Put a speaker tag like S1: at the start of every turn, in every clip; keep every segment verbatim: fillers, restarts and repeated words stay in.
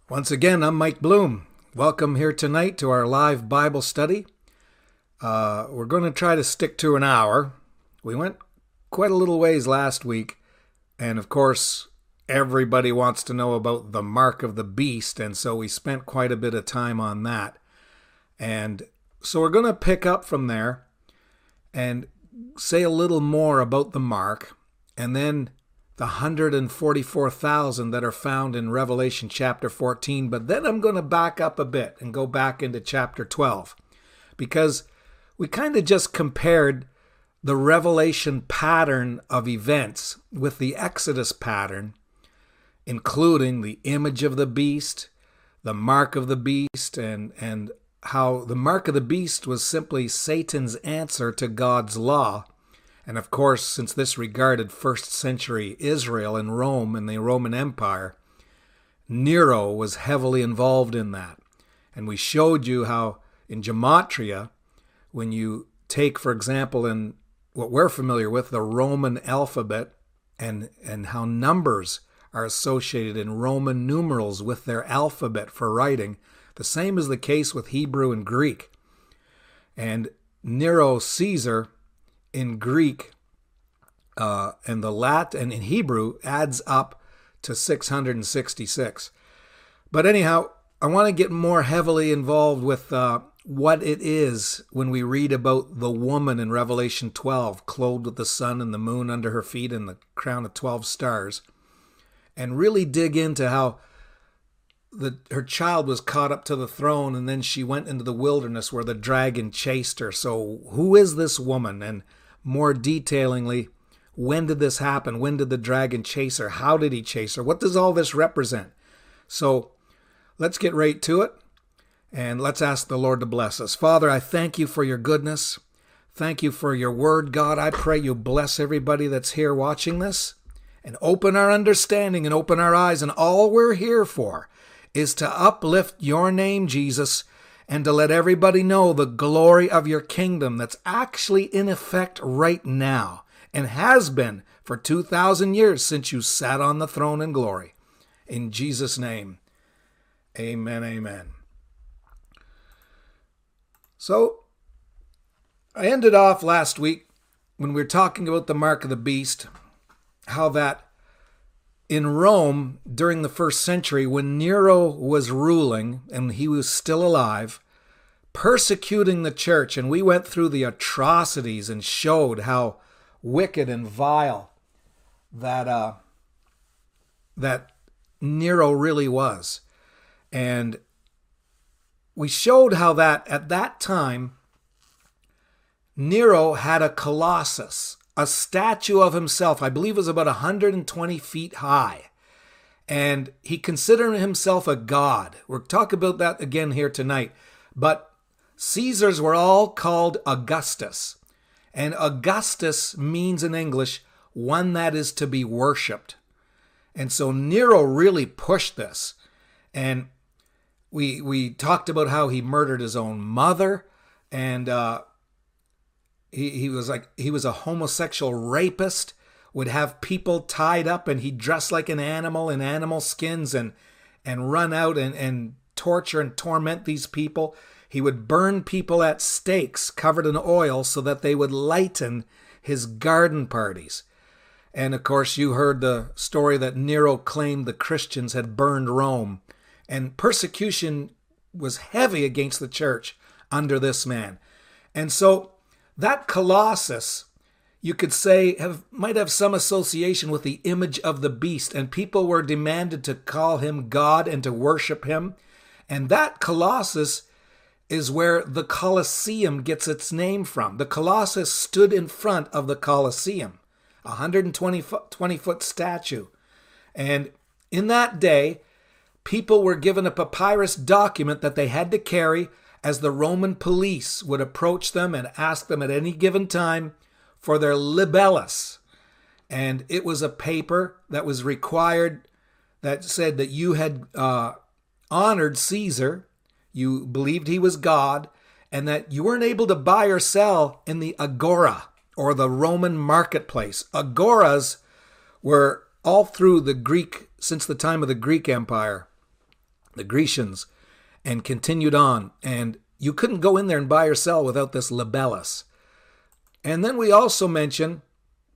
S1: Once again, I'm Mike Bloom. Welcome here tonight to our live Bible study. Uh, we're going to try to stick to an hour. We went quite a little ways last week, and of course, everybody wants to know about the mark of the beast, and so we spent quite a bit of time on that. And so we're going to pick up from there and say a little more about the mark, and then the one hundred forty-four thousand that are found in Revelation chapter fourteen. But then I'm going to back up a bit and go back into chapter twelve, because we kind of just compared the Revelation pattern of events with the Exodus pattern, including the image of the beast, the mark of the beast, and, and how the mark of the beast was simply Satan's answer to God's law. And of course, since this regarded first century Israel and Rome and the Roman Empire, Nero was heavily involved in that. And we showed you how in Gematria, when you take, for example, in what we're familiar with, the Roman alphabet, and, and how numbers are associated in Roman numerals with their alphabet for writing, the same is the case with Hebrew and Greek. And Nero Caesar in Greek uh, and the Latin and in Hebrew adds up to six hundred sixty-six. But anyhow, I want to get more heavily involved with uh, what it is when we read about the woman in Revelation twelve, clothed with the sun and the moon under her feet and the crown of twelve stars, and really dig into how the, her child was caught up to the throne, and then she went into the wilderness where the dragon chased her. So who is this woman? And more detailingly, when did this happen? When did the dragon chase her? How did he chase her? What does all this represent? So let's get right to it, and let's ask the Lord to bless us. Father, I thank you for your goodness. Thank you for your word, God. I pray you bless everybody that's here watching this, and open our understanding and open our eyes. And all we're here for is to uplift your name, Jesus, and to let everybody know the glory of your kingdom that's actually in effect right now and has been for two thousand years since you sat on the throne in glory. In Jesus' name, amen, amen. So, I ended off last week when we were talking about the mark of the beast, how that in Rome, during the first century, when Nero was ruling, and he was still alive, persecuting the church, and we went through the atrocities and showed how wicked and vile that uh, that Nero really was. And we showed how that at that time, Nero had a colossus, a statue of himself, I believe it was about one hundred twenty feet high. And he considered himself a god. We'll talk about that again here tonight. But Caesars were all called Augustus. And Augustus means in English, one that is to be worshipped. And so Nero really pushed this. And we we talked about how he murdered his own mother, and uh, He he was like he was a homosexual rapist, would have people tied up, and he'd dress like an animal in animal skins and and run out and, and torture and torment these people. He would burn people at stakes covered in oil so that they would lighten his garden parties. And of course, you heard the story that Nero claimed the Christians had burned Rome, and persecution was heavy against the church under this man. And so that colossus, you could say, have might have some association with the image of the beast, and people were demanded to call him God and to worship him. And that colossus is where the Colosseum gets its name from. The colossus stood in front of the Colosseum, a one hundred twenty foot statue. And in that day, people were given a papyrus document that they had to carry as the Roman police would approach them and ask them at any given time for their libellus. And it was a paper that was required that said that you had uh, honored Caesar, you believed he was God, and that you weren't able to buy or sell in the agora, or the Roman marketplace. Agoras were all through the Greek, since the time of the Greek Empire. the Grecians, and continued on. And you couldn't go in there and buy or sell without this libellus. And then we also mention,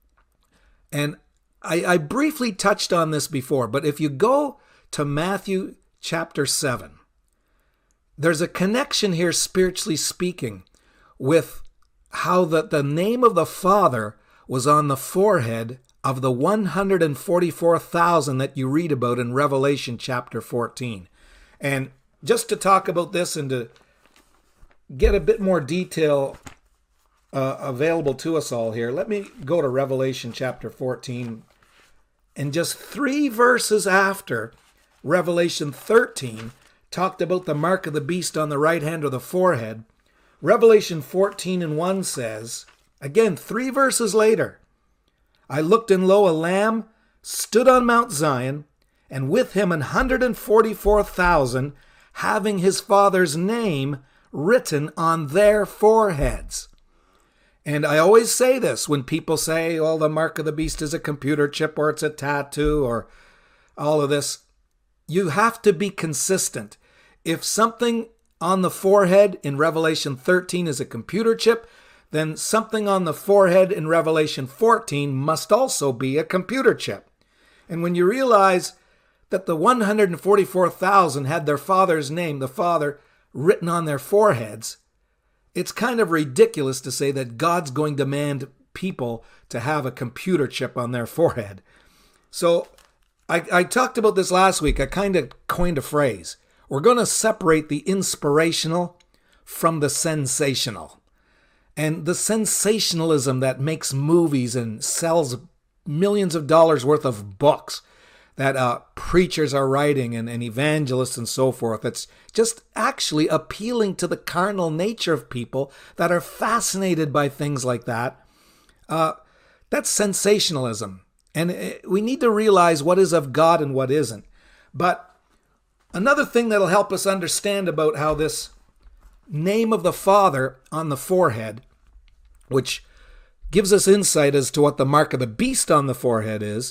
S1: and I, I briefly touched on this before, but if you go to Matthew chapter seven, there's a connection here, spiritually speaking, with how the, the name of the Father was on the forehead of the one hundred forty-four thousand that you read about in Revelation chapter fourteen. And just to talk about this and to get a bit more detail uh, available to us all here, let me go to Revelation chapter fourteen. And just three verses after Revelation thirteen talked about the mark of the beast on the right hand or the forehead, Revelation fourteen and one says, again, three verses later, I looked, and lo, a lamb stood on Mount Zion, and with him an hundred forty-four thousand, having his Father's name written on their foreheads. And I always say this when people say, well, the mark of the beast is a computer chip or it's a tattoo or all of this. You have to be consistent. If something on the forehead in Revelation thirteen is a computer chip, then something on the forehead in Revelation fourteen must also be a computer chip. And when you realize that the one hundred forty-four thousand had their Father's name, the Father, written on their foreheads, it's kind of ridiculous to say that God's going to demand people to have a computer chip on their forehead. So I, I talked about this last week. I kind of coined a phrase. We're going to separate the inspirational from the sensational. And the sensationalism that makes movies and sells millions of dollars worth of books that uh, preachers are writing and, and evangelists and so forth, it's just actually appealing to the carnal nature of people that are fascinated by things like that. Uh, that's sensationalism. And it, we need to realize what is of God and what isn't. But another thing that'll help us understand about how this name of the Father on the forehead, which gives us insight as to what the mark of the beast on the forehead is,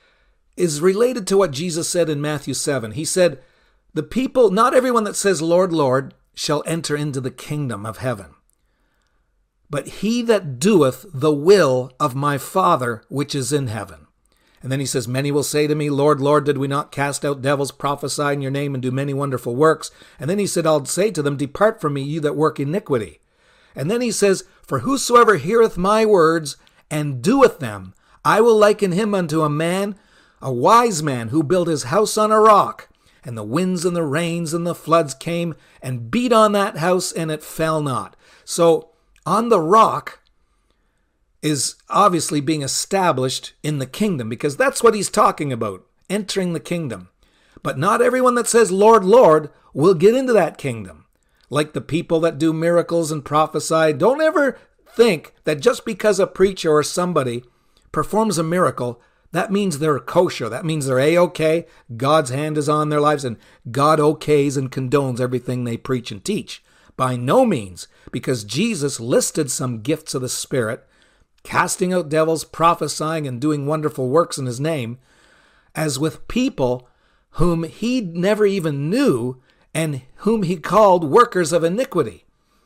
S1: is related to what Jesus said in Matthew seven. He said, the people, not everyone that says, Lord, Lord, shall enter into the kingdom of heaven, but he that doeth the will of my Father which is in heaven. And then he says, many will say to me, Lord, Lord, did we not cast out devils, prophesy in your name, and do many wonderful works? And then he said, I'll say to them, depart from me, you that work iniquity. And then he says, for whosoever heareth my words and doeth them, I will liken him unto a man, a wise man, who built his house on a rock. And the winds and the rains and the floods came and beat on that house, and it fell not. So on the rock is obviously being established in the kingdom, because that's what he's talking about, entering the kingdom. But not everyone that says, Lord, Lord, will get into that kingdom. Like the people that do miracles and prophesy, don't ever think that just because a preacher or somebody performs a miracle, that means they're kosher. That means they're A-okay. God's hand is on their lives, and God okays and condones everything they preach and teach. By no means, because Jesus listed some gifts of the Spirit, casting out devils, prophesying, and doing wonderful works in his name, as with people whom he never even knew and whom he called workers of iniquity.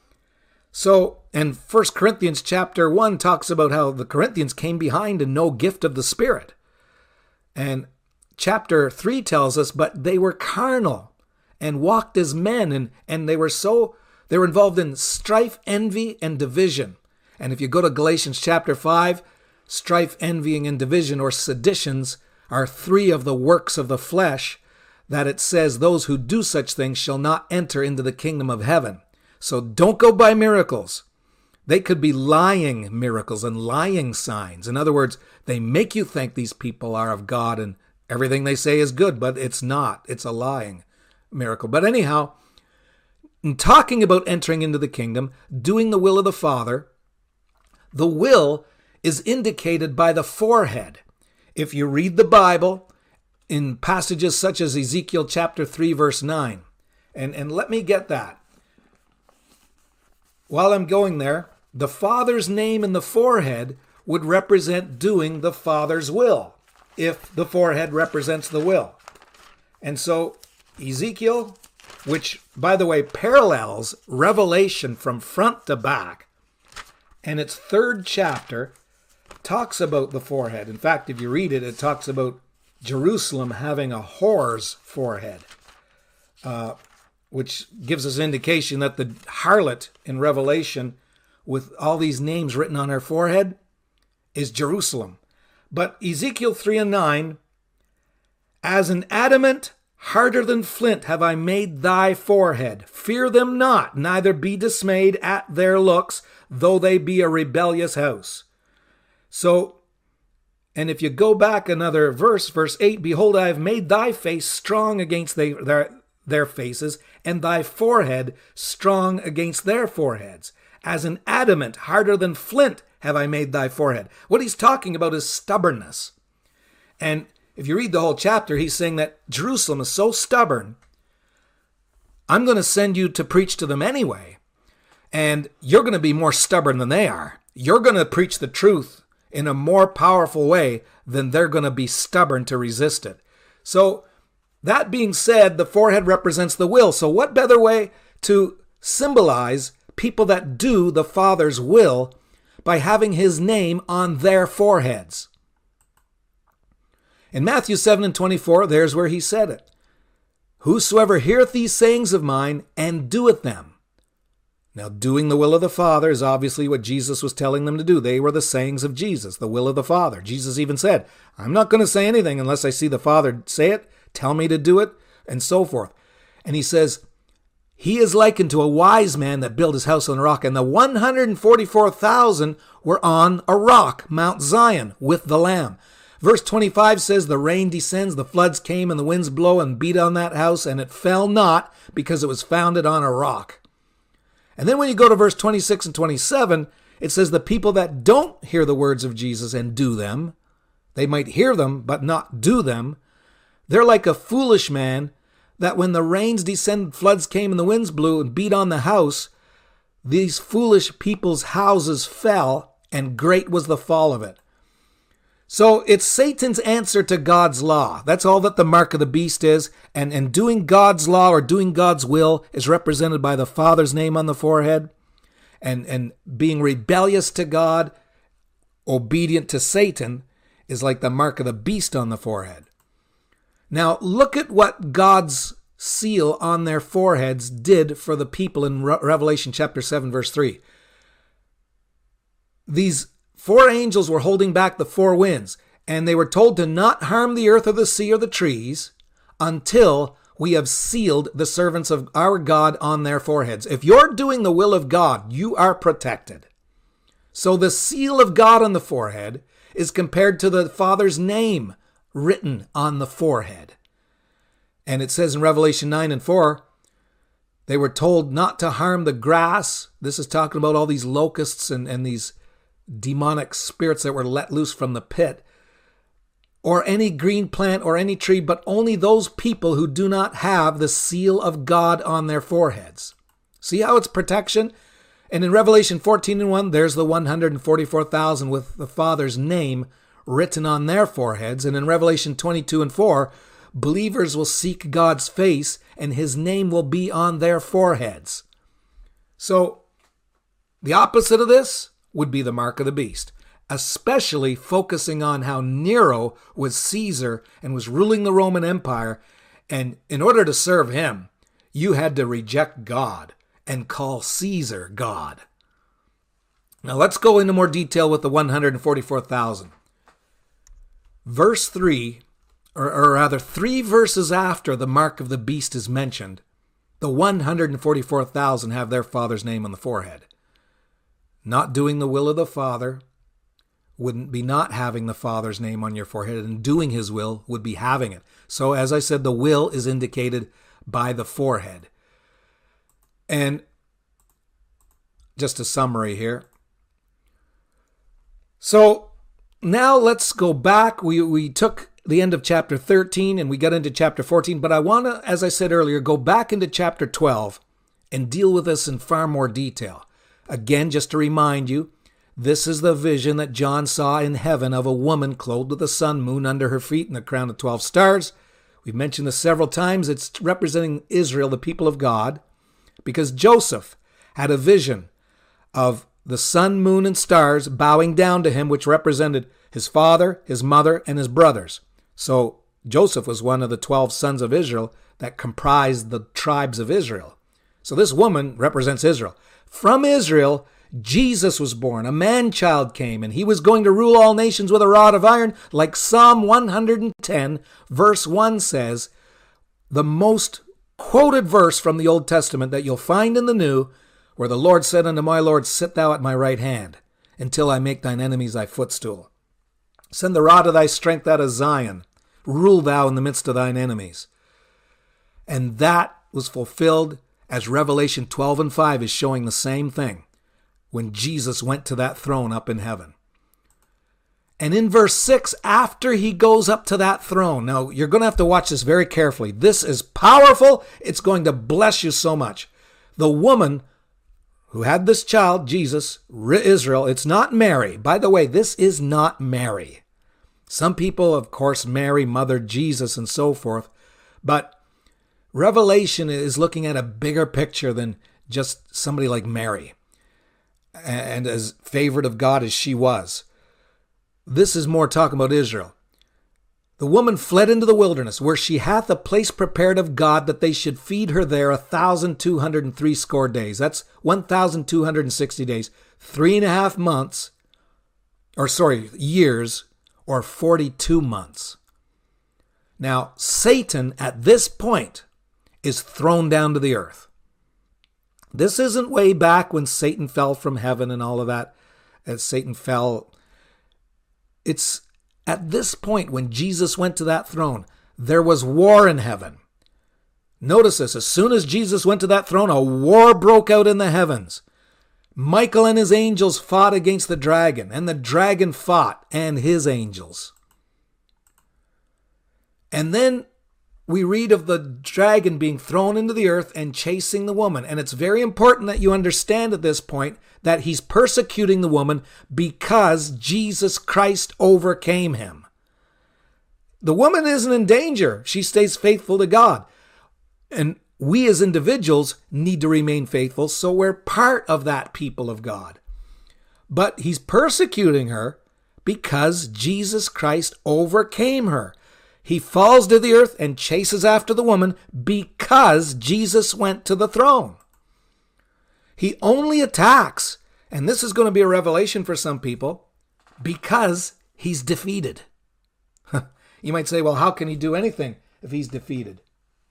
S1: So, and First Corinthians chapter one talks about how the Corinthians came behind in no gift of the Spirit. And chapter three tells us, but they were carnal and walked as men, and, and they were so, they were involved in strife, envy, and division. And if you go to Galatians chapter five, strife, envying, and division, or seditions, are three of the works of the flesh that it says those who do such things shall not enter into the kingdom of heaven. So don't go by miracles. They could be lying miracles and lying signs. In other words, they make you think these people are of God and everything they say is good, but it's not. It's a lying miracle. But anyhow, in talking about entering into the kingdom, doing the will of the Father, the will is indicated by the forehead. If you read the Bible in passages such as Ezekiel chapter three, verse nine, and, and let me get that. While I'm going there, the Father's name in the forehead would represent doing the Father's will, if the forehead represents the will. And so Ezekiel, which, by the way, parallels Revelation from front to back, and its third chapter talks about the forehead. In fact, if you read it, it talks about Jerusalem having a whore's forehead, uh, which gives us indication that the harlot in Revelation, with all these names written on her forehead, is Jerusalem. But Ezekiel three and nine, as an adamant harder than flint have I made thy forehead. Fear them not, neither be dismayed at their looks, though they be a rebellious house. So, and if you go back another verse, verse eight, behold, I have made thy face strong against they, their, their faces, and thy forehead strong against their foreheads. As an adamant harder than flint have I made thy forehead. What he's talking about is stubbornness. And if you read the whole chapter, he's saying that Jerusalem is so stubborn, I'm going to send you to preach to them anyway. And you're going to be more stubborn than they are. You're going to preach the truth in a more powerful way than they're going to be stubborn to resist it. So that being said, the forehead represents the will. So what better way to symbolize people that do the Father's will by having his name on their foreheads? In Matthew seven and twenty-four, there's where he said it. Whosoever heareth these sayings of mine and doeth them. Now, doing the will of the Father is obviously what Jesus was telling them to do. They were the sayings of Jesus, the will of the Father. Jesus even said, I'm not going to say anything unless I see the Father say it, tell me to do it, and so forth. And he says, he is likened to a wise man that built his house on a rock, and the one hundred forty-four thousand were on a rock, Mount Zion, with the Lamb. Verse twenty-five says, the rain descends, the floods came, and the winds blow and beat on that house, and it fell not, because it was founded on a rock. And then when you go to verse twenty-six and twenty-seven, it says the people that don't hear the words of Jesus and do them, they might hear them, but not do them, they're like a foolish man that when the rains descended, floods came, and the winds blew and beat on the house, these foolish people's houses fell, and great was the fall of it. So it's Satan's answer to God's law. That's all that the mark of the beast is. And, and doing God's law or doing God's will is represented by the Father's name on the forehead. And, and being rebellious to God, obedient to Satan, is like the mark of the beast on the forehead. Now look at what God's seal on their foreheads did for the people in Re- Revelation chapter seven, verse three. These four angels were holding back the four winds, and they were told to not harm the earth or the sea or the trees until we have sealed the servants of our God on their foreheads. If you're doing the will of God, you are protected. So the seal of God on the forehead is compared to the Father's name written on the forehead. And it says in Revelation nine and four, they were told not to harm the grass. This is talking about all these locusts and, and these demonic spirits that were let loose from the pit, or any green plant or any tree, but only those people who do not have the seal of God on their foreheads. See how it's protection? And in Revelation fourteen and one, there's the one hundred forty-four thousand with the Father's name written on their foreheads. And in Revelation twenty-two and four, believers will seek God's face and his name will be on their foreheads. So the opposite of this would be the mark of the beast, especially focusing on how Nero was Caesar and was ruling the Roman Empire. And in order to serve him, you had to reject God and call Caesar God. Now let's go into more detail with the one hundred forty-four thousand. Verse three, or, or rather three verses after the mark of the beast is mentioned, the one hundred forty-four thousand have their Father's name on the forehead. Not doing the will of the Father wouldn't be not having the Father's name on your forehead, and doing his will would be having it. So as I said, the will is indicated by the forehead. And just a summary here. So now let's go back. We, we took the end of chapter thirteen and we got into chapter fourteen, but I want to, as I said earlier, go back into chapter twelve and deal with this in far more detail. Again, just to remind you, this is the vision that John saw in heaven of a woman clothed with a sun, moon under her feet, and a crown of twelve stars, We've mentioned this several times. It's representing Israel, the people of God, because Joseph had a vision of the sun, moon, and stars bowing down to him, which represented his father, his mother, and his brothers. So Joseph was one of the twelve sons of Israel that comprised the tribes of Israel. So this woman represents Israel. From Israel, Jesus was born. A man-child came, and he was going to rule all nations with a rod of iron, like Psalm one hundred ten, verse one says, the most quoted verse from the Old Testament that you'll find in the New, where the Lord said unto my Lord, sit thou at my right hand, until I make thine enemies thy footstool. Send the rod of thy strength out of Zion. Rule thou in the midst of thine enemies. And that was fulfilled as Revelation twelve and five is showing the same thing when Jesus went to that throne up in heaven. And in verse six, after he goes up to that throne, now you're going to have to watch this very carefully. This is powerful. It's going to bless you so much. The woman who had this child, Jesus, Israel, it's not Mary. By the way, this is not Mary. Some people, of course, Mary, Mother Jesus, and so forth. But Revelation is looking at a bigger picture than just somebody like Mary, and as favored of God as she was. This is more talking about Israel. The woman fled into the wilderness, where she hath a place prepared of God, that they should feed her there a thousand two hundred and three score days. That's one thousand two hundred and sixty days, three and a half months, or sorry, years, or forty-two months. Now, Satan at this point is thrown down to the earth. This isn't way back when Satan fell from heaven and all of that, as Satan fell. It's at this point when Jesus went to that throne, there was war in heaven. Notice this, as soon as Jesus went to that throne, a war broke out in the heavens. Michael and his angels fought against the dragon, and the dragon fought and his angels. And then we read of the dragon being thrown into the earth and chasing the woman. And it's very important that you understand at this point that he's persecuting the woman because Jesus Christ overcame him. The woman isn't in danger. She stays faithful to God. And we as individuals need to remain faithful, so we're part of that people of God. But he's persecuting her because Jesus Christ overcame her. He falls to the earth and chases after the woman because Jesus went to the throne. He only attacks, and this is going to be a revelation for some people, because he's defeated. You might say, well, how can he do anything if he's defeated?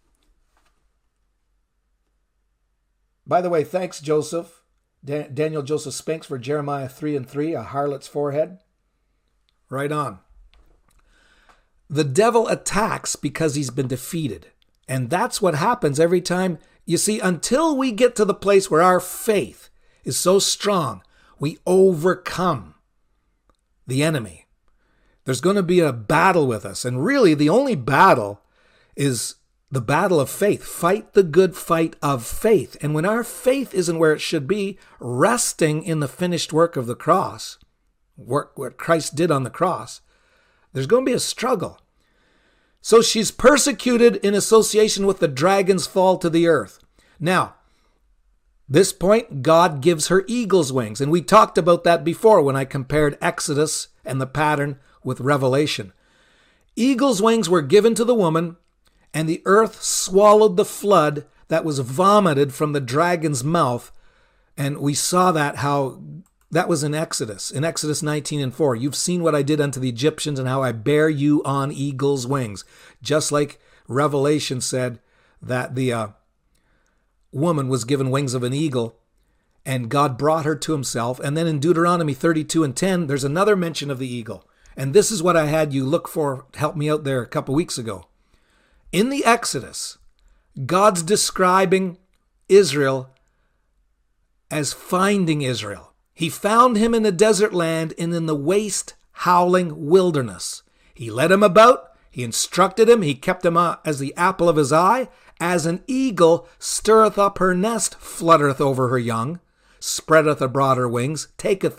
S1: By the way, thanks, Joseph, Dan- Daniel Joseph Spinks, for Jeremiah three and three, a harlot's forehead. Right on. The devil attacks because he's been defeated. And that's what happens every time. You see, until we get to the place where our faith is so strong, we overcome the enemy. There's going to be a battle with us. And really, the only battle is the battle of faith. Fight the good fight of faith. And when our faith isn't where it should be, resting in the finished work of the cross, work what Christ did on the cross, there's going to be a struggle. So she's persecuted in association with the dragon's fall to the earth. Now, this point, God gives her eagle's wings. And we talked about that before when I compared Exodus and the pattern with Revelation. Eagle's wings were given to the woman, and the earth swallowed the flood that was vomited from the dragon's mouth. And we saw that, how that was in Exodus, in Exodus nineteen and four. You've seen what I did unto the Egyptians and how I bear you on eagle's wings. Just like Revelation said that the uh, woman was given wings of an eagle and God brought her to himself. And then in Deuteronomy thirty-two and ten, there's another mention of the eagle. And this is what I had you look for, help me out there a couple weeks ago. In the Exodus, God's describing Israel as finding Israel. He found him in the desert land and in the waste, howling wilderness. He led him about, he instructed him, he kept him as the apple of his eye, as an eagle stirreth up her nest, fluttereth over her young, spreadeth abroad her wings, taketh them,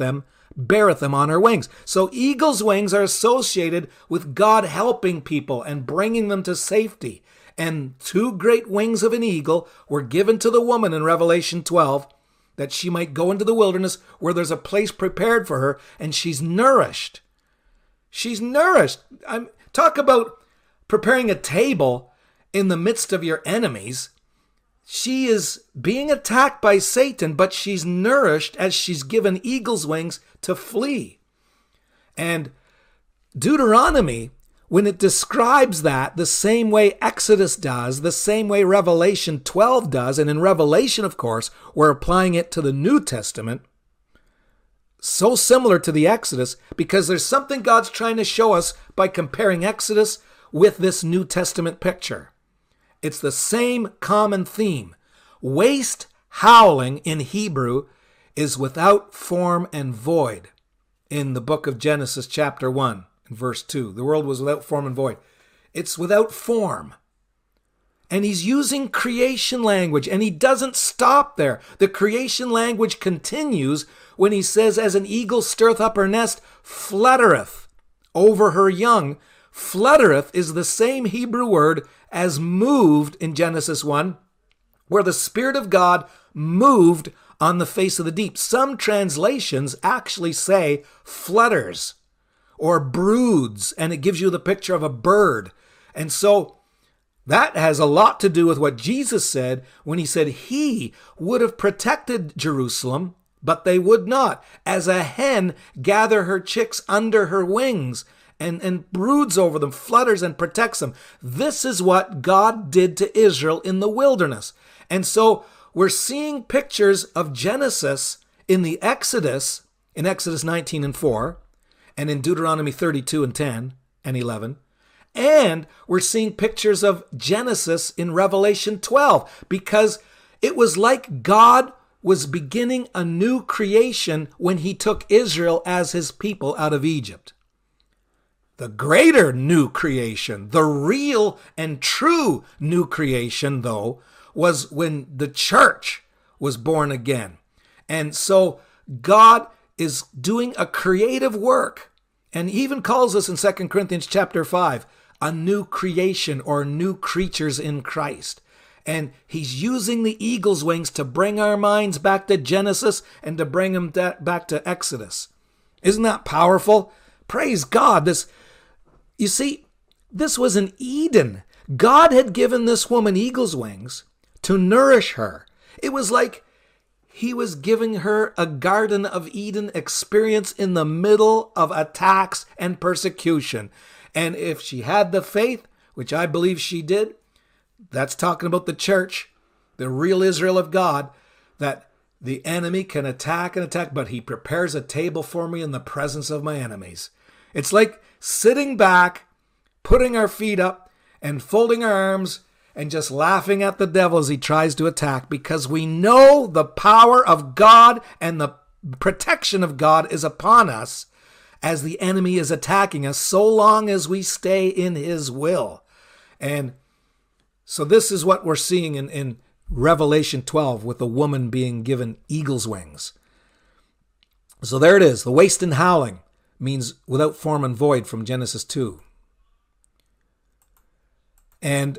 S1: beareth them on her wings. So eagle's wings are associated with God helping people and bringing them to safety. And two great wings of an eagle were given to the woman in Revelation twelve, that she might go into the wilderness where there's a place prepared for her, and she's nourished. She's nourished. I'm, talk about preparing a table in the midst of your enemies. She is being attacked by Satan, but she's nourished as she's given eagle's wings to flee. And Deuteronomy, when it describes that the same way Exodus does, the same way Revelation twelve does, and in Revelation, of course, we're applying it to the New Testament, so similar to the Exodus, because there's something God's trying to show us by comparing Exodus with this New Testament picture. It's the same common theme. Waste howling in Hebrew is without form and void in the book of Genesis chapter one and verse two. The world was without form and void. It's without form. And he's using creation language, and he doesn't stop there. The creation language continues when he says, as an eagle stirreth up her nest, fluttereth over her young. Fluttereth is the same Hebrew word as moved in Genesis one, where the Spirit of God moved on the face of the deep. Some translations actually say flutters or broods, and it gives you the picture of a bird. And so that has a lot to do with what Jesus said when he said he would have protected Jerusalem, but they would not. As a hen gather her chicks under her wings and, and broods over them, flutters and protects them. This is what God did to Israel in the wilderness. And so we're seeing pictures of Genesis in the Exodus, in Exodus nineteen and four, and in Deuteronomy thirty-two and ten and eleven. And we're seeing pictures of Genesis in Revelation twelve, because it was like God was beginning a new creation when he took Israel as his people out of Egypt. The greater new creation, the real and true new creation, though, was when the church was born again. And so God is doing a creative work, and he even calls us in Second Corinthians chapter five, a new creation or new creatures in Christ. And he's using the eagle's wings to bring our minds back to Genesis and to bring them back to Exodus. Isn't that powerful? Praise God. This, you see, this was an Eden. God had given this woman eagle's wings to nourish her. It was like he was giving her a Garden of Eden experience in the middle of attacks and persecution. And if she had the faith, which I believe she did, that's talking about the church, the real Israel of God, that the enemy can attack and attack, but he prepares a table for me in the presence of my enemies. It's like sitting back, putting our feet up, and folding our arms, and just laughing at the devil as he tries to attack, because we know the power of God and the protection of God is upon us as the enemy is attacking us, so long as we stay in his will. And so this is what we're seeing in, in Revelation twelve with the woman being given eagle's wings. So there it is. The waste and howling means without form and void from Genesis two. And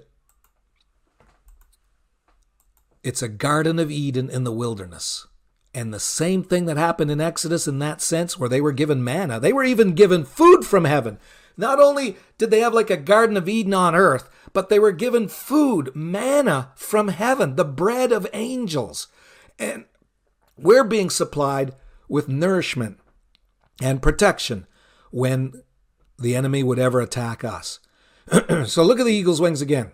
S1: it's a Garden of Eden in the wilderness. And the same thing that happened in Exodus in that sense, where they were given manna. They were even given food from heaven. Not only did they have like a Garden of Eden on earth, but they were given food, manna from heaven, the bread of angels. And we're being supplied with nourishment and protection when the enemy would ever attack us. So look at the eagle's wings again.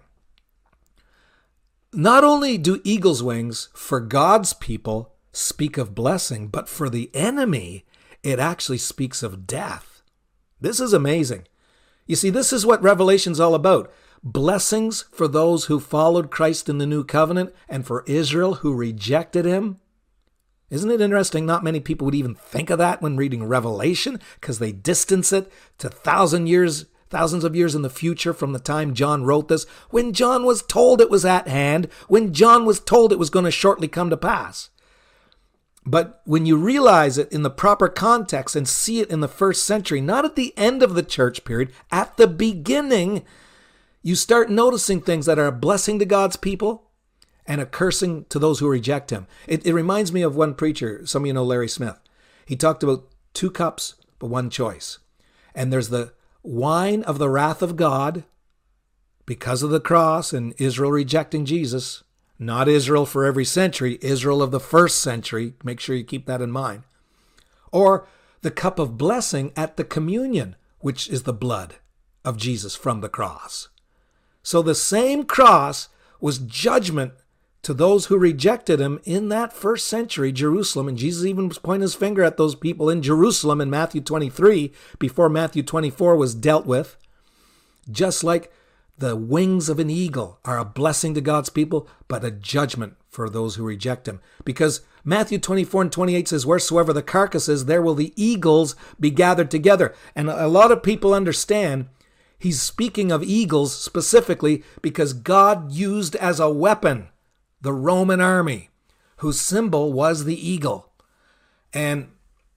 S1: Not only do eagle's wings for God's people speak of blessing, but for the enemy, it actually speaks of death. This is amazing. You see, this is what Revelation's all about. Blessings for those who followed Christ in the new covenant, and for Israel who rejected him. Isn't it interesting? Not many people would even think of that when reading Revelation, because they distance it to thousand years, thousands of years in the future from the time John wrote this, when John was told it was at hand, when John was told it was going to shortly come to pass. But when you realize it in the proper context and see it in the first century, not at the end of the church period, at the beginning, you start noticing things that are a blessing to God's people and a cursing to those who reject him. It, it reminds me of one preacher, some of you know Larry Smith. He talked about two cups, but one choice. And there's the wine of the wrath of God because of the cross and Israel rejecting Jesus. Not Israel for every century, Israel of the first century. Make sure you keep that in mind. Or the cup of blessing at the communion, which is the blood of Jesus from the cross. So the same cross was judgment to those who rejected him in that first century Jerusalem. And Jesus even was pointing his finger at those people in Jerusalem in Matthew twenty-three before Matthew twenty-four was dealt with. Just like the wings of an eagle are a blessing to God's people, but a judgment for those who reject him. Because Matthew twenty-four and twenty-eight says, wheresoever the carcass is, there will the eagles be gathered together. And a lot of people understand he's speaking of eagles specifically because God used as a weapon the Roman army, whose symbol was the eagle. And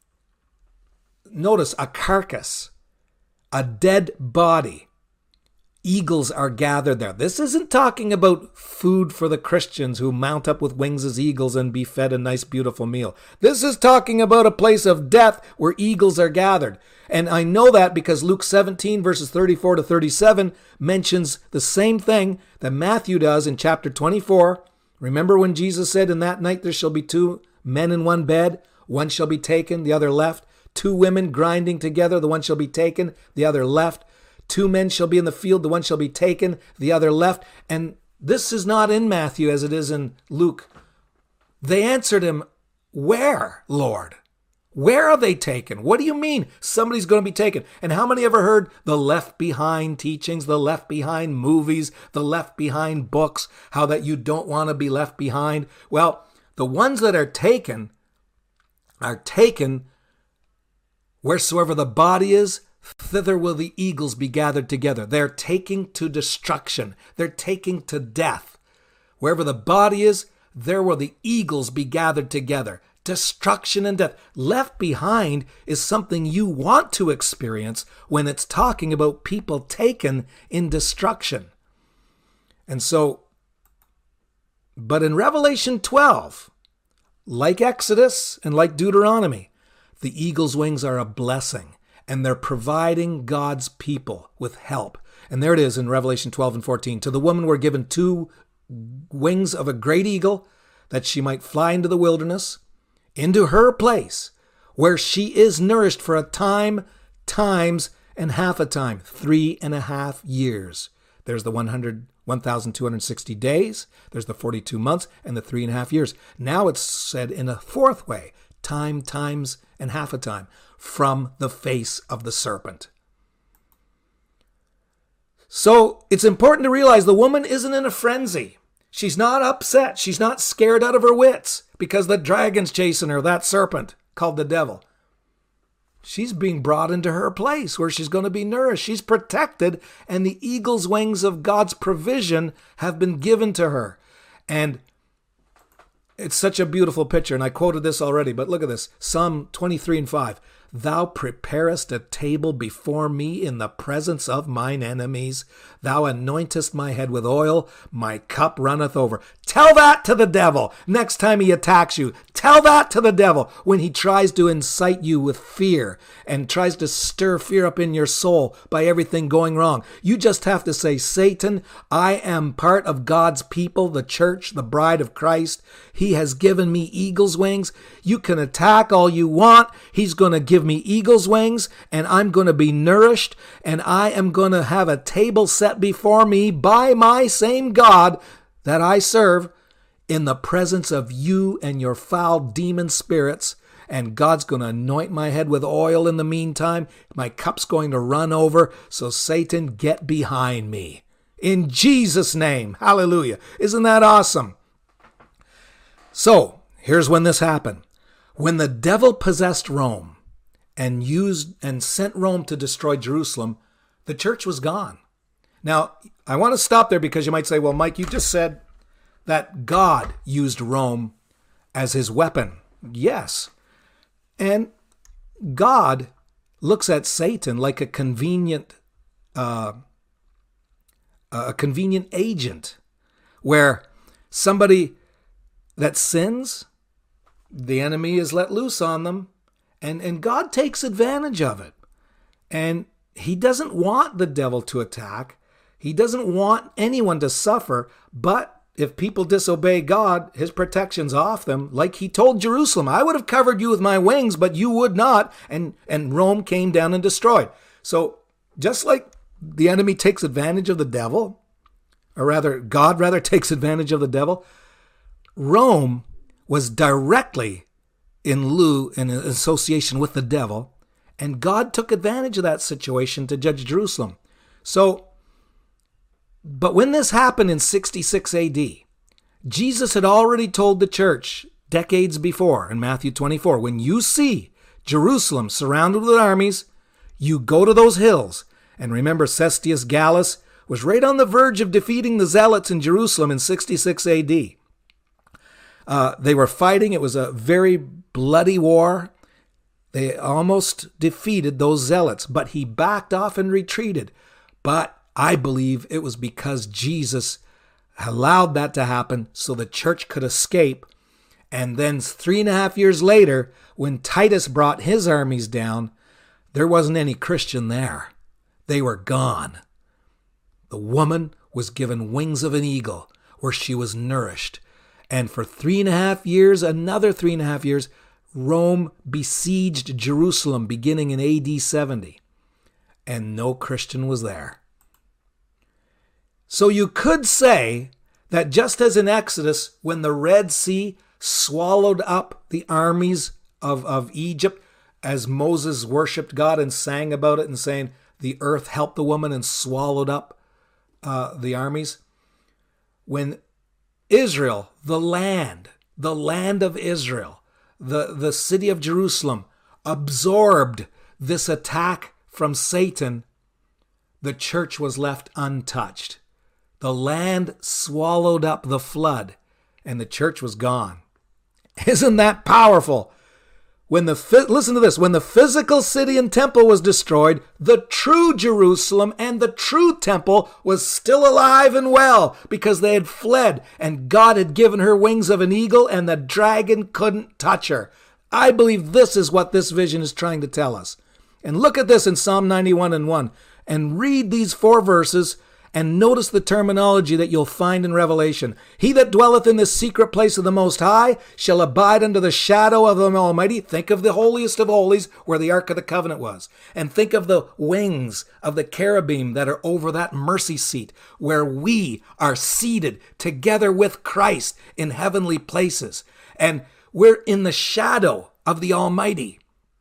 S1: notice a carcass, a dead body. Eagles are gathered there. This isn't talking about food for the Christians who mount up with wings as eagles and be fed a nice, beautiful meal. This is talking about a place of death where eagles are gathered. And I know that because Luke seventeen, verses thirty-four to thirty-seven, mentions the same thing that Matthew does in chapter twenty-four. Remember when Jesus said, in that night there shall be two men in one bed, one shall be taken, the other left. Two women grinding together, the one shall be taken, the other left. Two men shall be in the field, the one shall be taken, the other left. And this is not in Matthew as it is in Luke. They answered him, where, Lord? Where are they taken? What do you mean somebody's going to be taken? And how many ever heard the Left Behind teachings, the Left Behind movies, the Left Behind books, how that you don't want to be left behind? Well, the ones that are taken are taken wheresoever the body is, thither will the eagles be gathered together. They're taking to destruction. They're taking to death. Wherever the body is, there will the eagles be gathered together. Destruction and death. Left behind is something you want to experience when it's talking about people taken in destruction. And so, but in Revelation twelve, like Exodus and like Deuteronomy, the eagle's wings are a blessing. And they're providing God's people with help. And there it is in Revelation twelve and fourteen. To the woman were given two wings of a great eagle, that she might fly into the wilderness, into her place, where she is nourished for a time, times, and half a time, three and a half years. There's the one hundred, one thousand two hundred sixty days, there's the forty-two months, and the three and a half years. Now it's said in a fourth way, time, times, and half a time, from the face of the serpent. So it's important to realize the woman isn't in a frenzy. She's not upset. She's not scared out of her wits because the dragon's chasing her, that serpent called the devil. She's being brought into her place where she's going to be nourished. She's protected, and the eagle's wings of God's provision have been given to her. And it's such a beautiful picture, and I quoted this already, but look at this. Psalm twenty-three and five. Thou preparest a table before me in the presence of mine enemies. Thou anointest my head with oil. My cup runneth over. Tell that to the devil next time he attacks you. Tell that to the devil when he tries to incite you with fear and tries to stir fear up in your soul by everything going wrong. You just have to say, Satan, I am part of God's people, the church, the bride of Christ. He has given me eagle's wings. You can attack all you want. He's going to give me eagle's wings, and I'm going to be nourished, and I am going to have a table set before me by my same God that I serve in the presence of you and your foul demon spirits. And God's going to anoint my head with oil in the meantime. My cup's going to run over. So Satan, get behind me. In Jesus' name. Hallelujah. Isn't that awesome? So here's when this happened. When the devil possessed Rome and used and sent Rome to destroy Jerusalem, the church was gone. Now, I want to stop there because you might say, well, Mike, you just said that God used Rome as his weapon Yes. And God looks at Satan like a convenient, uh, a convenient agent, where somebody that sins, the enemy is let loose on them, and, and God takes advantage of it. And he doesn't want the devil to attack. He doesn't want anyone to suffer, but if people disobey God, his protection's off them. Like he told Jerusalem, I would have covered you with my wings, but you would not. And, and Rome came down and destroyed. So just like the enemy takes advantage of the devil, or rather, God rather takes advantage of the devil, Rome was directly in lieu, in association with the devil, and God took advantage of that situation to judge Jerusalem. So, but when this happened in sixty-six A D, Jesus had already told the church decades before in Matthew twenty-four, when you see Jerusalem surrounded with armies, you go to those hills. And remember, Cestius Gallus was right on the verge of defeating the Zealots in Jerusalem in sixty-six A D. Uh, they were fighting. It was a very bloody war. They almost defeated those Zealots, but he backed off and retreated. But I believe it was because Jesus allowed that to happen so the church could escape. And then three and a half years later, when Titus brought his armies down, there wasn't any Christian there. They were gone. The woman was given wings of an eagle, where she was nourished. And for three and a half years, another three and a half years, Rome besieged Jerusalem beginning in A D seventy. And no Christian was there. So you could say that just as in Exodus, when the Red Sea swallowed up the armies of, of Egypt, as Moses worshiped God and sang about it and saying, the earth helped the woman and swallowed up uh, the armies. When Israel, the land, the land of Israel, the, the city of Jerusalem, absorbed this attack from Satan, the church was left untouched. The land swallowed up the flood, and the church was gone. Isn't that powerful? When the listen to this, when the physical city and temple was destroyed, the true Jerusalem and the true temple was still alive and well, because they had fled, and God had given her wings of an eagle, and the dragon couldn't touch her. I believe this is what this vision is trying to tell us. And look at this in Psalm ninety-one and one, and read these four verses, and notice the terminology that you'll find in Revelation. He that dwelleth in the secret place of the Most High shall abide under the shadow of the Almighty. Think of the holiest of holies where the Ark of the Covenant was. And think of the wings of the cherubim that are over that mercy seat where we are seated together with Christ in heavenly places. And we're in the shadow of the Almighty.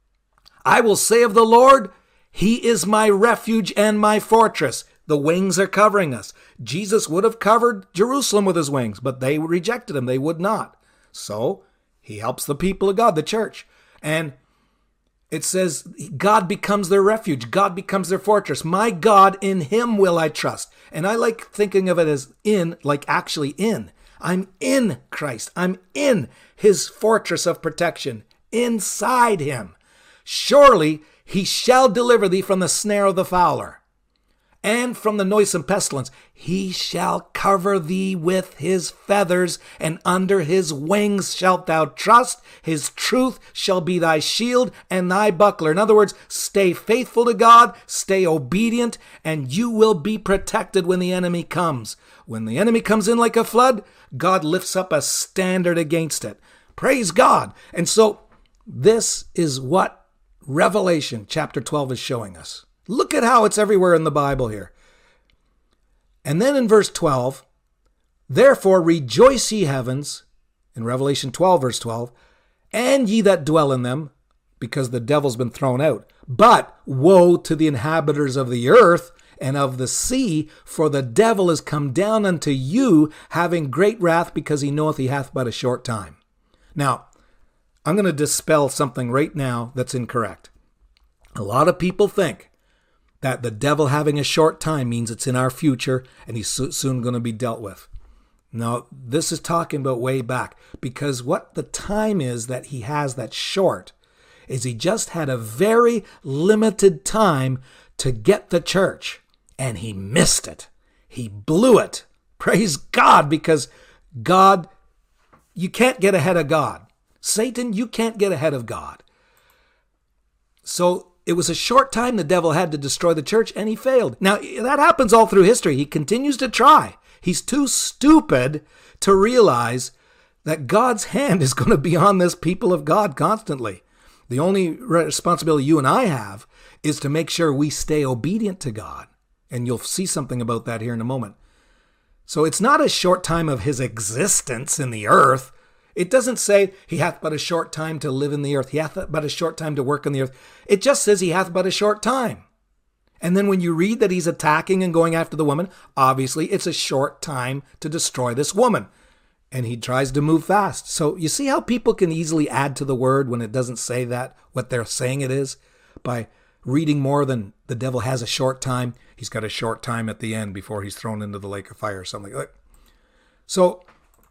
S1: I will say of the Lord, He is my refuge and my fortress. The wings are covering us. Jesus would have covered Jerusalem with his wings, but they rejected him. They would not. So he helps the people of God, the church. And it says God becomes their refuge. God becomes their fortress. My God, in him will I trust. And I like thinking of it as in, like actually in. I'm in Christ. I'm in his fortress of protection, inside him. Surely he shall deliver thee from the snare of the fowler, and from the noisome pestilence. He shall cover thee with his feathers, and under his wings shalt thou trust. His truth shall be thy shield and thy buckler. In other words, stay faithful to God, stay obedient, and you will be protected when the enemy comes. When the enemy comes in like a flood, God lifts up a standard against it. Praise God. And so this is what Revelation chapter twelve is showing us. Look at how it's everywhere in the Bible here. And then in verse twelve, therefore rejoice ye heavens, in Revelation twelve verse twelve, and ye that dwell in them, because the devil's been thrown out. But woe to the inhabitants of the earth and of the sea, for the devil is come down unto you, having great wrath, because he knoweth he hath but a short time. Now, I'm going to dispel something right now that's incorrect. A lot of people think that the devil having a short time means it's in our future and he's so, soon going to be dealt with. No, this is talking about way back, because what the time is that he has that's short is he just had a very limited time to get the church, and he missed it. He blew it. Praise God, because God, you can't get ahead of God. Satan, you can't get ahead of God. So it was a short time the devil had to destroy the church, and he failed. Now, that happens all through history. He continues to try. He's too stupid to realize that God's hand is going to be on this people of God constantly. The only responsibility you and I have is to make sure we stay obedient to God. And you'll see something about that here in a moment. So it's not a short time of his existence in the earth. It doesn't say he hath but a short time to live in the earth. He hath but a short time to work in the earth. It just says he hath but a short time. And then when you read that he's attacking and going after the woman, obviously it's a short time to destroy this woman. And he tries to move fast. So you see how people can easily add to the word when it doesn't say that, what they're saying it is? By reading more than the devil has a short time, he's got a short time at the end before he's thrown into the lake of fire or something like that. So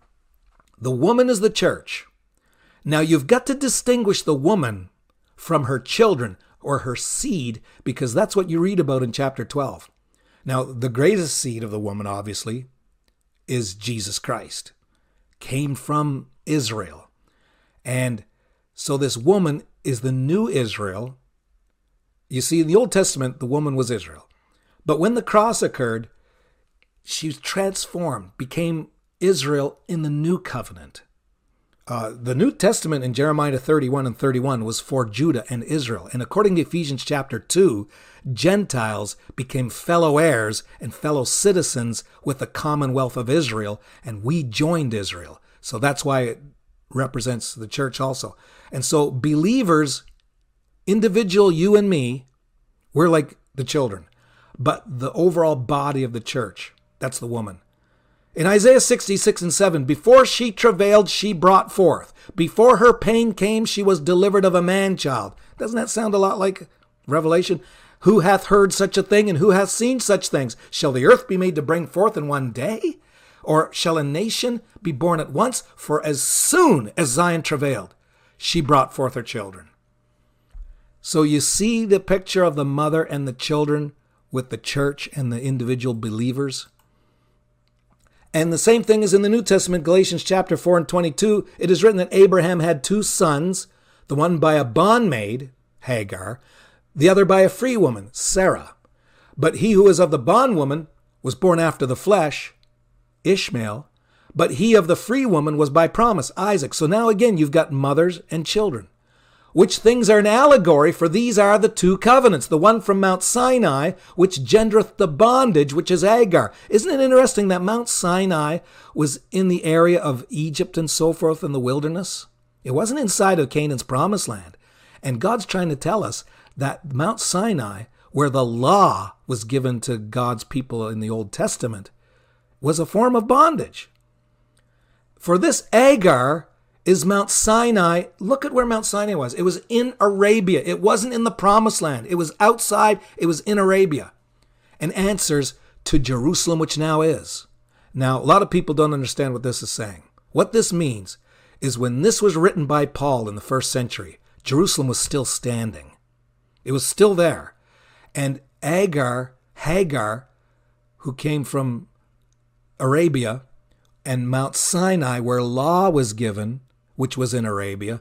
S1: the woman is the church. Now you've got to distinguish the woman from her children or her seed, because that's what you read about in chapter twelve. Now the greatest seed of the woman, obviously, is Jesus Christ. Came from Israel. And so this woman is the new Israel. You see, in the Old Testament, the woman was Israel. But when the cross occurred, she was transformed, became Israel in the new covenant. Uh, the New Testament in Jeremiah thirty-one and thirty-one was for Judah and Israel. And according to Ephesians chapter two, Gentiles became fellow heirs and fellow citizens with the commonwealth of Israel, and we joined Israel. So that's why it represents the church also. And so believers, individual you and me, we're like the children. But the overall body of the church, that's the woman. In Isaiah sixty-six and seven, before she travailed, she brought forth. Before her pain came, she was delivered of a man-child. Doesn't that sound a lot like Revelation? Who hath heard such a thing, and who hath seen such things? Shall the earth be made to bring forth in one day? Or shall a nation be born at once? For as soon as Zion travailed, she brought forth her children. So you see the picture of the mother and the children with the church and the individual believers. And the same thing is in the New Testament, Galatians chapter four and twenty-two. It is written that Abraham had two sons, the one by a bondmaid, Hagar, the other by a free woman, Sarah. But he who is of the bondwoman was born after the flesh, Ishmael. But he of the free woman was by promise, Isaac. So now again, you've got mothers and children. Which things are an allegory, for these are the two covenants, the one from Mount Sinai, which gendereth the bondage, which is Hagar. Isn't it interesting that Mount Sinai was in the area of Egypt and so forth in the wilderness? It wasn't inside of Canaan's promised land. And God's trying to tell us that Mount Sinai, where the law was given to God's people in the Old Testament, was a form of bondage. For this Hagar is Mount Sinai. Look at where Mount Sinai was. It was in Arabia. It wasn't in the promised land. It was outside. It was in Arabia. And answers to Jerusalem, which now is. Now, a lot of people don't understand what this is saying. What this means is when this was written by Paul in the first century, Jerusalem was still standing. It was still there. And Hagar, Hagar, who came from Arabia, and Mount Sinai, where law was given, which was in Arabia,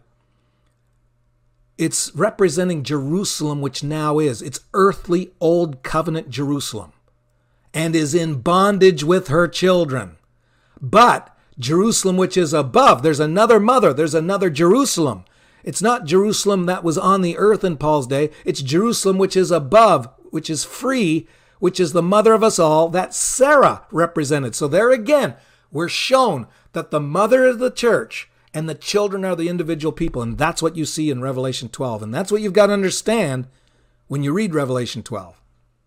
S1: it's representing Jerusalem, which now is. It's earthly old covenant Jerusalem, and is in bondage with her children. But Jerusalem, which is above, there's another mother, there's another Jerusalem. It's not Jerusalem that was on the earth in Paul's day. It's Jerusalem which is above, which is free, which is the mother of us all, that Sarah represented. So there again, we're shown that the mother of the church and the children are the individual people. And that's what you see in Revelation twelve. And that's what you've got to understand when you read Revelation twelve.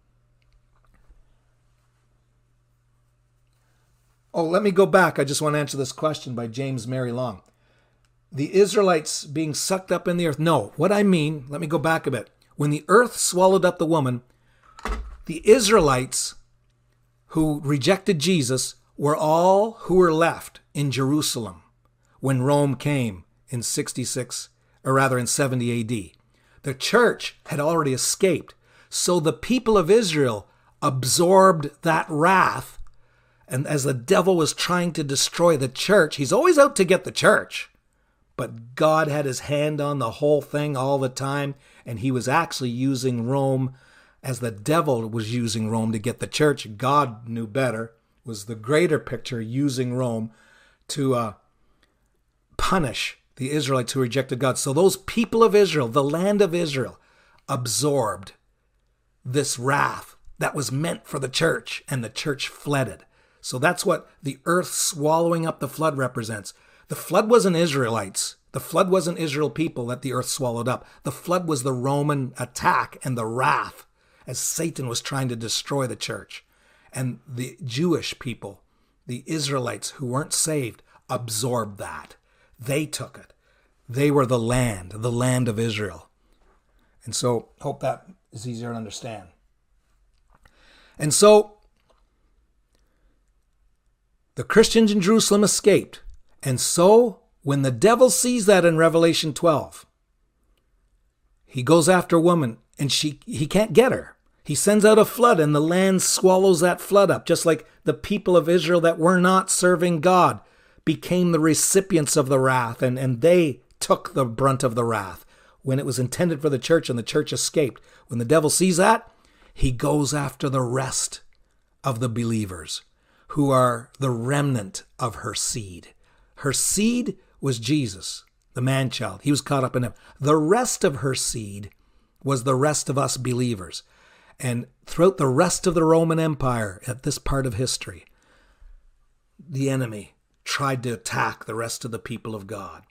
S1: Oh, let me go back. I just want to answer this question by James Mary Long. The Israelites being sucked up in the earth. No, what I mean, let me go back a bit. When the earth swallowed up the woman, the Israelites who rejected Jesus were all who were left in Jerusalem when Rome came in sixty-six, or rather in seventy A D. The church had already escaped. So the people of Israel absorbed that wrath. And as the devil was trying to destroy the church, he's always out to get the church. But God had his hand on the whole thing all the time. And he was actually using Rome as the devil was using Rome to get the church. God knew better, was the greater picture, using Rome to uh, punish the Israelites who rejected God. So those people of Israel, the land of Israel, absorbed this wrath that was meant for the church, and the church fled it. So that's what the earth swallowing up the flood represents. The flood wasn't Israelites. The flood wasn't Israel people that the earth swallowed up. The flood was the Roman attack and the wrath as Satan was trying to destroy the church. And the Jewish people, the Israelites who weren't saved, absorbed that. They took it. They were the land, the land of Israel. And so, hope that is easier to understand. And so, the Christians in Jerusalem escaped. And so, when the devil sees that in Revelation twelve, he goes after a woman and she he can't get her. He sends out a flood and the land swallows that flood up, just like the people of Israel that were not serving God became the recipients of the wrath, and, and they took the brunt of the wrath when it was intended for the church, and the church escaped. When the devil sees that, he goes after the rest of the believers who are the remnant of her seed. Her seed was Jesus, the man-child. He was caught up in him. The rest of her seed was the rest of us believers. And throughout the rest of the Roman Empire, at this part of history, the enemy tried to attack the rest of the people of God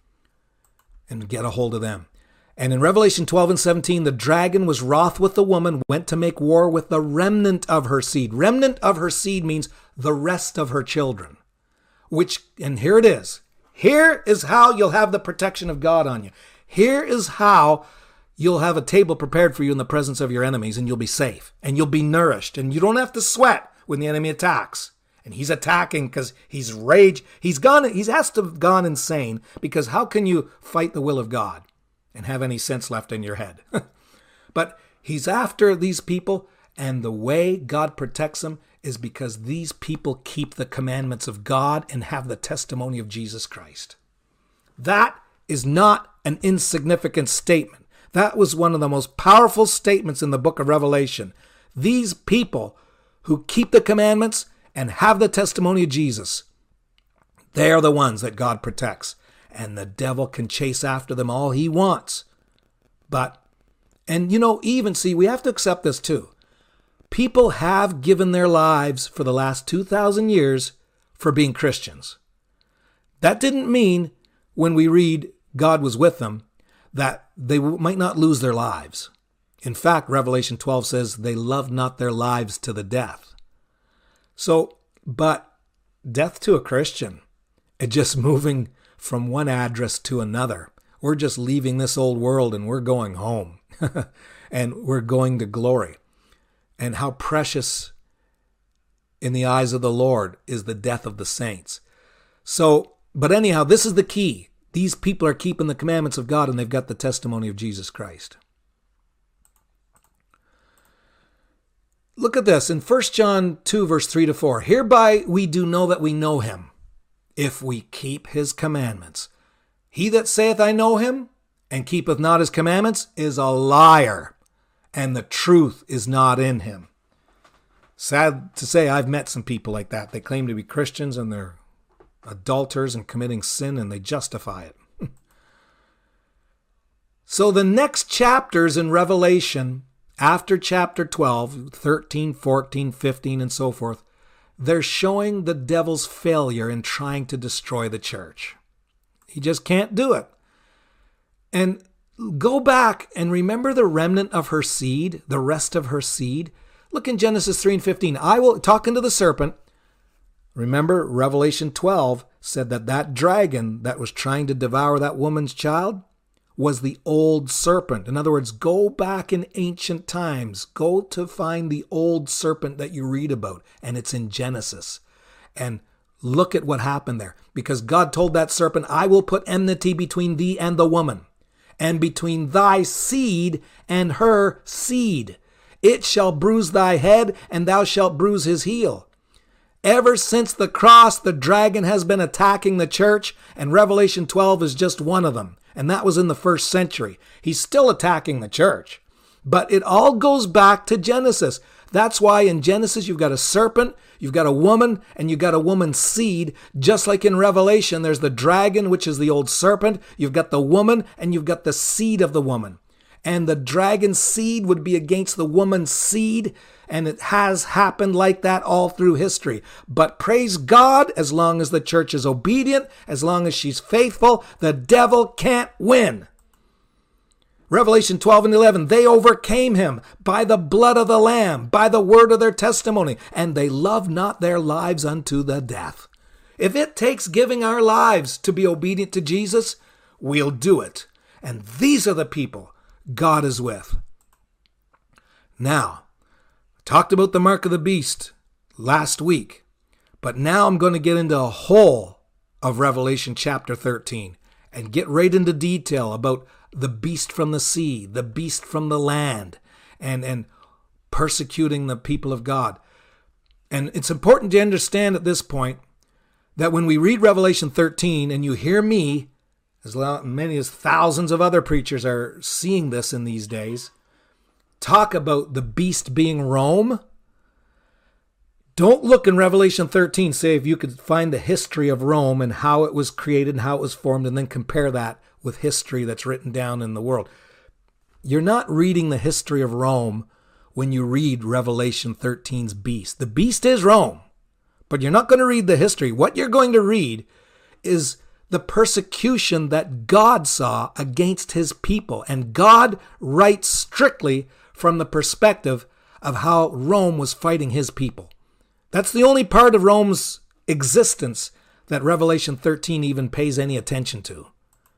S1: and get a hold of them. And in Revelation twelve and seventeen, the dragon was wroth with the woman, went to make war with the remnant of her seed. Remnant of her seed means the rest of her children. Which, and here it is. Here is how you'll have the protection of God on you. Here is how you'll have a table prepared for you in the presence of your enemies, and you'll be safe, and you'll be nourished, and you don't have to sweat when the enemy attacks. And he's attacking because he's rage. He's gone. He has to have gone insane, because how can you fight the will of God and have any sense left in your head? But he's after these people, and the way God protects them is because these people keep the commandments of God and have the testimony of Jesus Christ. That is not an insignificant statement. That was one of the most powerful statements in the book of Revelation. These people who keep the commandments and have the testimony of Jesus, they are the ones that God protects. And the devil can chase after them all he wants. But, and you know, even, see, we have to accept this too. People have given their lives for the last two thousand years for being Christians. That didn't mean, when we read God was with them, that they might not lose their lives. In fact, Revelation twelve says they loved not their lives to the death. So, but death to a Christian, it just moving from one address to another. We're just leaving this old world and we're going home. And we're going to glory. And how precious in the eyes of the Lord is the death of the saints. So, but anyhow, this is the key. These people are keeping the commandments of God, and they've got the testimony of Jesus Christ. Look at this in First John two, verse three to four. Hereby we do know that we know him, if we keep his commandments. He that saith, I know him, and keepeth not his commandments, is a liar, and the truth is not in him. Sad to say, I've met some people like that. They claim to be Christians, and they're adulterers and committing sin, and they justify it. So the next chapters in Revelation, after chapter twelve, thirteen, fourteen, fifteen, and so forth, they're showing the devil's failure in trying to destroy the church. He just can't do it. And go back and remember the remnant of her seed, the rest of her seed. Look in Genesis three and fifteen. I will, talking to the serpent, remember Revelation twelve said that that dragon that was trying to devour that woman's child was the old serpent. In other words, go back in ancient times. Go to find the old serpent that you read about, and it's in Genesis. And look at what happened there. Because God told that serpent, I will put enmity between thee and the woman, and between thy seed and her seed. It shall bruise thy head, and thou shalt bruise his heel. Ever since the cross, the dragon has been attacking the church, and Revelation twelve is just one of them. And that was in the first century. He's still attacking the church. But it all goes back to Genesis. That's why in Genesis you've got a serpent, you've got a woman, and you've got a woman's seed. Just like in Revelation, there's the dragon, which is the old serpent. You've got the woman, and you've got the seed of the woman. And the dragon's seed would be against the woman's seed. And it has happened like that all through history. But praise God, as long as the church is obedient, as long as she's faithful, the devil can't win. Revelation twelve and eleven, they overcame him by the blood of the Lamb, by the word of their testimony, and they loved not their lives unto the death. If it takes giving our lives to be obedient to Jesus, we'll do it. And these are the people God is with. Now, talked about the mark of the beast last week, but now I'm going to get into a whole of Revelation chapter thirteen and get right into detail about the beast from the sea, the beast from the land, and, and persecuting the people of God. And it's important to understand at this point that when we read Revelation thirteen and you hear me, as many as thousands of other preachers are seeing this in these days, talk about the beast being Rome, don't look in Revelation thirteen, say if you could find the history of Rome and how it was created and how it was formed, and then compare that with history that's written down in the world. You're not reading the history of Rome when you read Revelation thirteen's beast. The beast is Rome, but you're not going to read the history. What you're going to read is the persecution that God saw against his people. And God writes strictly from the perspective of how Rome was fighting his people. That's the only part of Rome's existence that Revelation thirteen even pays any attention to.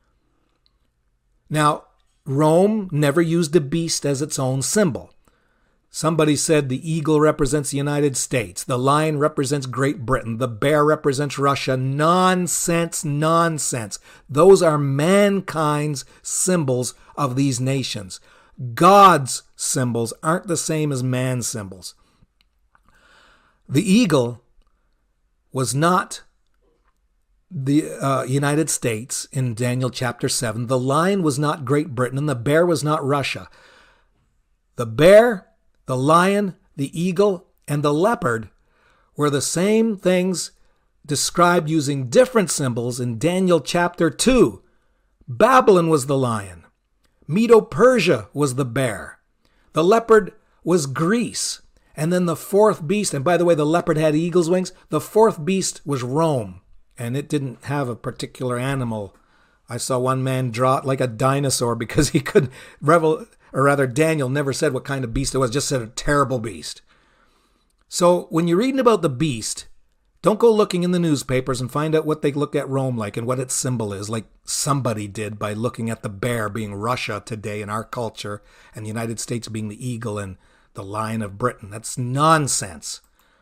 S1: Now, Rome never used a beast as its own symbol. Somebody said the eagle represents the United States, the lion represents Great Britain, the bear represents Russia. Nonsense, nonsense. Those are mankind's symbols of these nations. God's symbols aren't the same as man's symbols. The eagle was not the uh, United States in Daniel chapter seven. The lion was not Great Britain, and the bear was not Russia. The bear, the lion, the eagle, and the leopard were the same things described using different symbols in Daniel chapter two. Babylon was the lion. Medo-Persia was the bear. The leopard was Greece. And then the fourth beast, and by the way, the leopard had eagle's wings. The fourth beast was Rome, and it didn't have a particular animal. I saw one man draw it like a dinosaur because he couldn't, revel, or rather Daniel never said what kind of beast it was, just said a terrible beast. So when you're reading about the beast, don't go looking in the newspapers and find out what they look at Rome like and what its symbol is, like somebody did by looking at the bear being Russia today in our culture and the United States being the eagle and the lion of Britain. That's nonsense.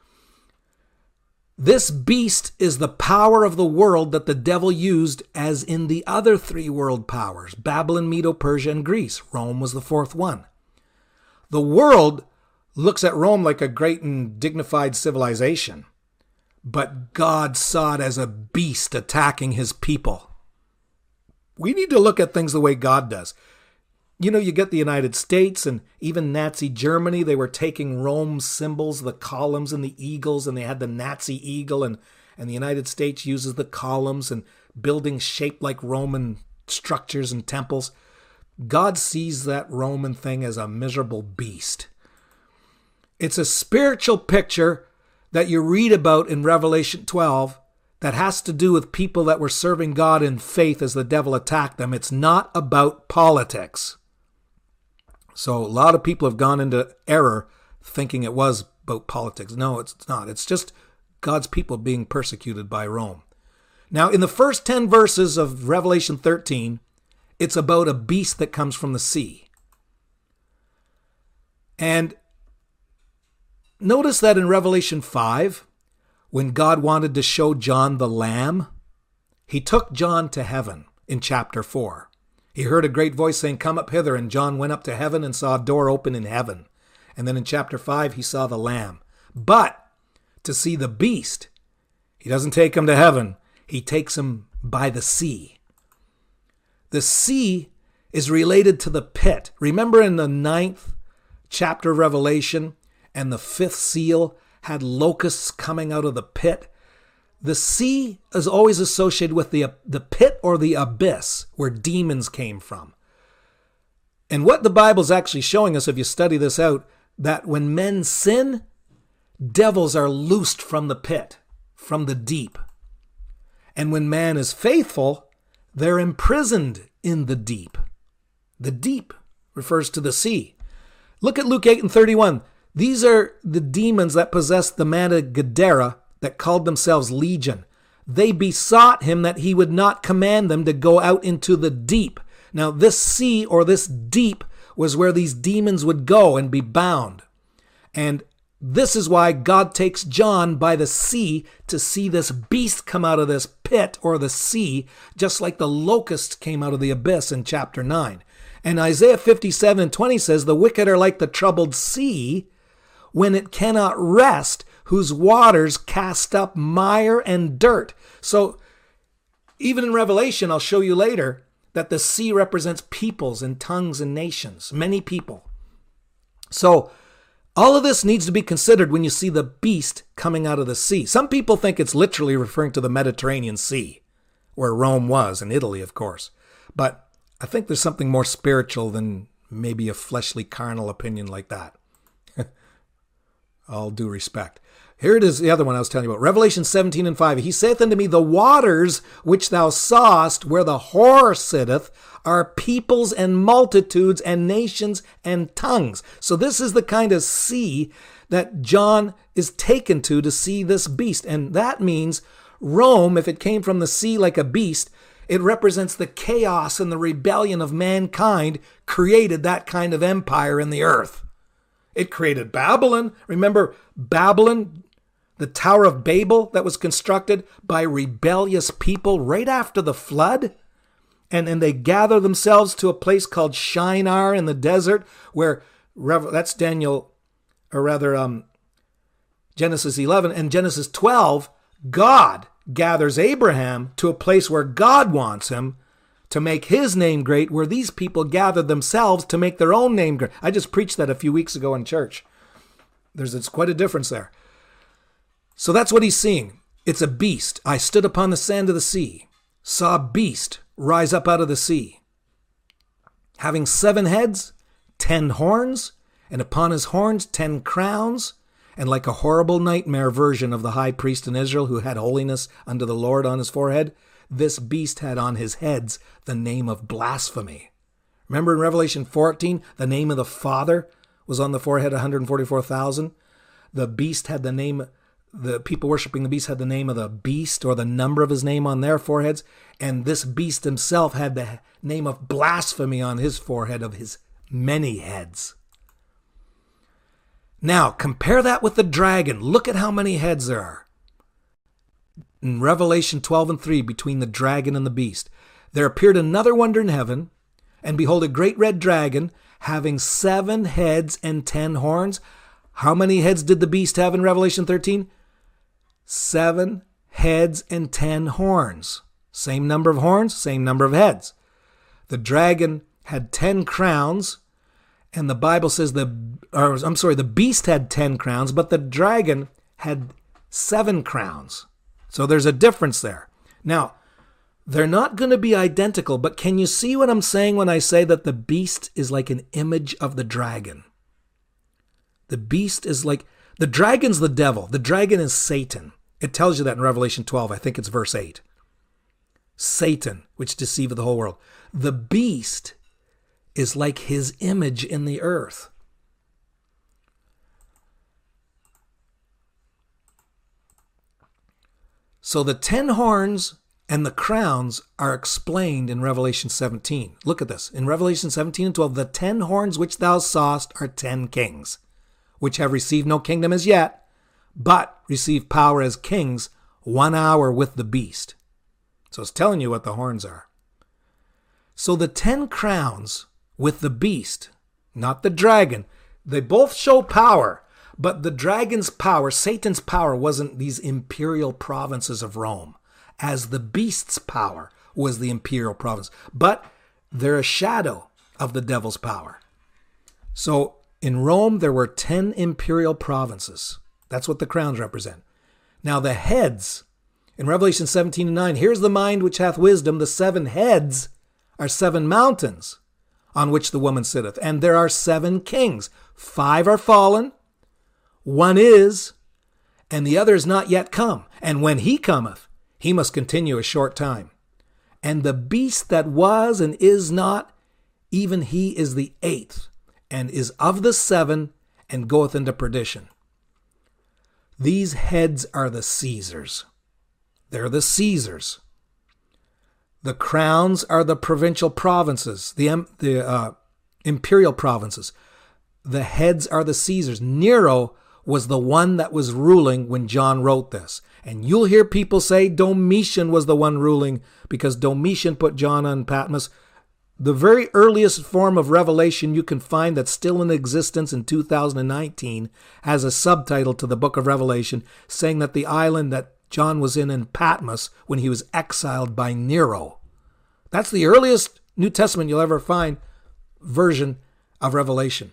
S1: This beast is the power of the world that the devil used as in the other three world powers, Babylon, Medo-Persia, and Greece. Rome was the fourth one. The world looks at Rome like a great and dignified civilization, but God saw it as a beast attacking his people. We need to look at things the way God does. You know, you get the United States and even Nazi Germany, they were taking Rome's symbols, the columns and the eagles, and they had the Nazi eagle, and, and the United States uses the columns and buildings shaped like Roman structures and temples. God sees that Roman thing as a miserable beast. It's a spiritual picture that you read about in Revelation twelve that has to do with people that were serving God in faith as the devil attacked them. It's not about politics. So a lot of people have gone into error thinking it was about politics. No, it's not. It's just God's people being persecuted by Rome. Now, in the first ten verses of Revelation thirteen, it's about a beast that comes from the sea. And notice that in Revelation five, when God wanted to show John the Lamb, he took John to heaven in chapter four. He heard a great voice saying, "Come up hither," and John went up to heaven and saw a door open in heaven. And then in chapter five, he saw the Lamb. But to see the beast, he doesn't take him to heaven. He takes him by the sea. The sea is related to the pit. Remember in the ninth chapter of Revelation, and the fifth seal had locusts coming out of the pit? The sea is always associated with the, the pit or the abyss where demons came from. And what the Bible's actually showing us, if you study this out, that when men sin, devils are loosed from the pit, from the deep. And when man is faithful, they're imprisoned in the deep. The deep refers to the sea. Look at Luke eight and thirty-one. These are the demons that possessed the man of Gadara that called themselves Legion. They besought him that he would not command them to go out into the deep. Now, this sea or this deep was where these demons would go and be bound. And this is why God takes John by the sea to see this beast come out of this pit or the sea, just like the locust came out of the abyss in chapter nine. And Isaiah fifty-seven and twenty says, "The wicked are like the troubled sea when it cannot rest, whose waters cast up mire and dirt." So even in Revelation, I'll show you later that the sea represents peoples and tongues and nations, many people. So all of this needs to be considered when you see the beast coming out of the sea. Some people think it's literally referring to the Mediterranean Sea, where Rome was, and Italy, of course. But I think there's something more spiritual than maybe a fleshly, carnal opinion like that. All due respect. Here it is, the other one I was telling you about. Revelation seventeen and five. "He saith unto me, The waters which thou sawest, where the whore sitteth, are peoples and multitudes and nations and tongues." So this is the kind of sea that John is taken to to see this beast. And that means Rome, if it came from the sea like a beast, it represents the chaos and the rebellion of mankind created that kind of empire in the earth. It created Babylon. Remember Babylon, the Tower of Babel that was constructed by rebellious people right after the flood? And, and they gather themselves to a place called Shinar in the desert, where, that's Daniel, or rather um, Genesis eleven, and Genesis twelve, God gathers Abraham to a place where God wants him to make his name great, where these people gathered themselves to make their own name great. I just preached that a few weeks ago in church. There's it's quite a difference there. So that's what he's seeing. It's a beast. "I stood upon the sand of the sea, saw a beast rise up out of the sea, having seven heads, ten horns, and upon his horns ten crowns, and like a horrible nightmare version of the high priest in Israel who had holiness unto the Lord on his forehead, this beast had on his heads the name of blasphemy." Remember in Revelation fourteen, the name of the Father was on the forehead, one hundred forty-four thousand. The beast had the name, the people worshiping the beast had the name of the beast, or the number of his name on their foreheads. And this beast himself had the name of blasphemy on his forehead of his many heads. Now, compare that with the dragon. Look at how many heads there are. In Revelation twelve and three, between the dragon and the beast, there appeared another wonder in heaven, and behold, a great red dragon, having seven heads and ten horns. How many heads did the beast have in Revelation thirteen? Seven heads and ten horns. Same number of horns, same number of heads. The dragon had ten crowns, and the Bible says the, or I'm sorry, the beast had ten crowns, but the dragon had seven crowns. So there's a difference there. Now, they're not going to be identical, but can you see what I'm saying when I say that the beast is like an image of the dragon? The beast is like, the dragon's the devil. The dragon is Satan. It tells you that in Revelation twelve. I think it's verse eight. Satan, which deceiveth the whole world. The beast is like his image in the earth. So the ten horns and the crowns are explained in Revelation seventeen. Look at this. In Revelation seventeen and twelve, the ten horns which thou sawest are ten kings, which have received no kingdom as yet, but receive power as kings one hour with the beast. So it's telling you what the horns are. So the ten crowns with the beast, not the dragon, they both show power, but the dragon's power, Satan's power, wasn't these imperial provinces of Rome, as the beast's power was the imperial province. But they're a shadow of the devil's power. So in Rome, there were ten imperial provinces. That's what the crowns represent. Now the heads, in Revelation seventeen and nine, here's the mind which hath wisdom. The seven heads are seven mountains on which the woman sitteth. And there are seven kings. Five are fallen, one is, and the other is not yet come. And when he cometh, he must continue a short time. And the beast that was and is not, even he is the eighth, and is of the seven, and goeth into perdition. These heads are the Caesars. They're the Caesars. The crowns are the provincial provinces, the, the uh, imperial provinces. The heads are the Caesars. Nero was the one that was ruling when John wrote this. And you'll hear people say Domitian was the one ruling because Domitian put John on Patmos. The very earliest form of Revelation you can find that's still in existence in two thousand nineteen has a subtitle to the book of Revelation saying that the island that John was in in Patmos when he was exiled by Nero. That's the earliest New Testament you'll ever find version of Revelation.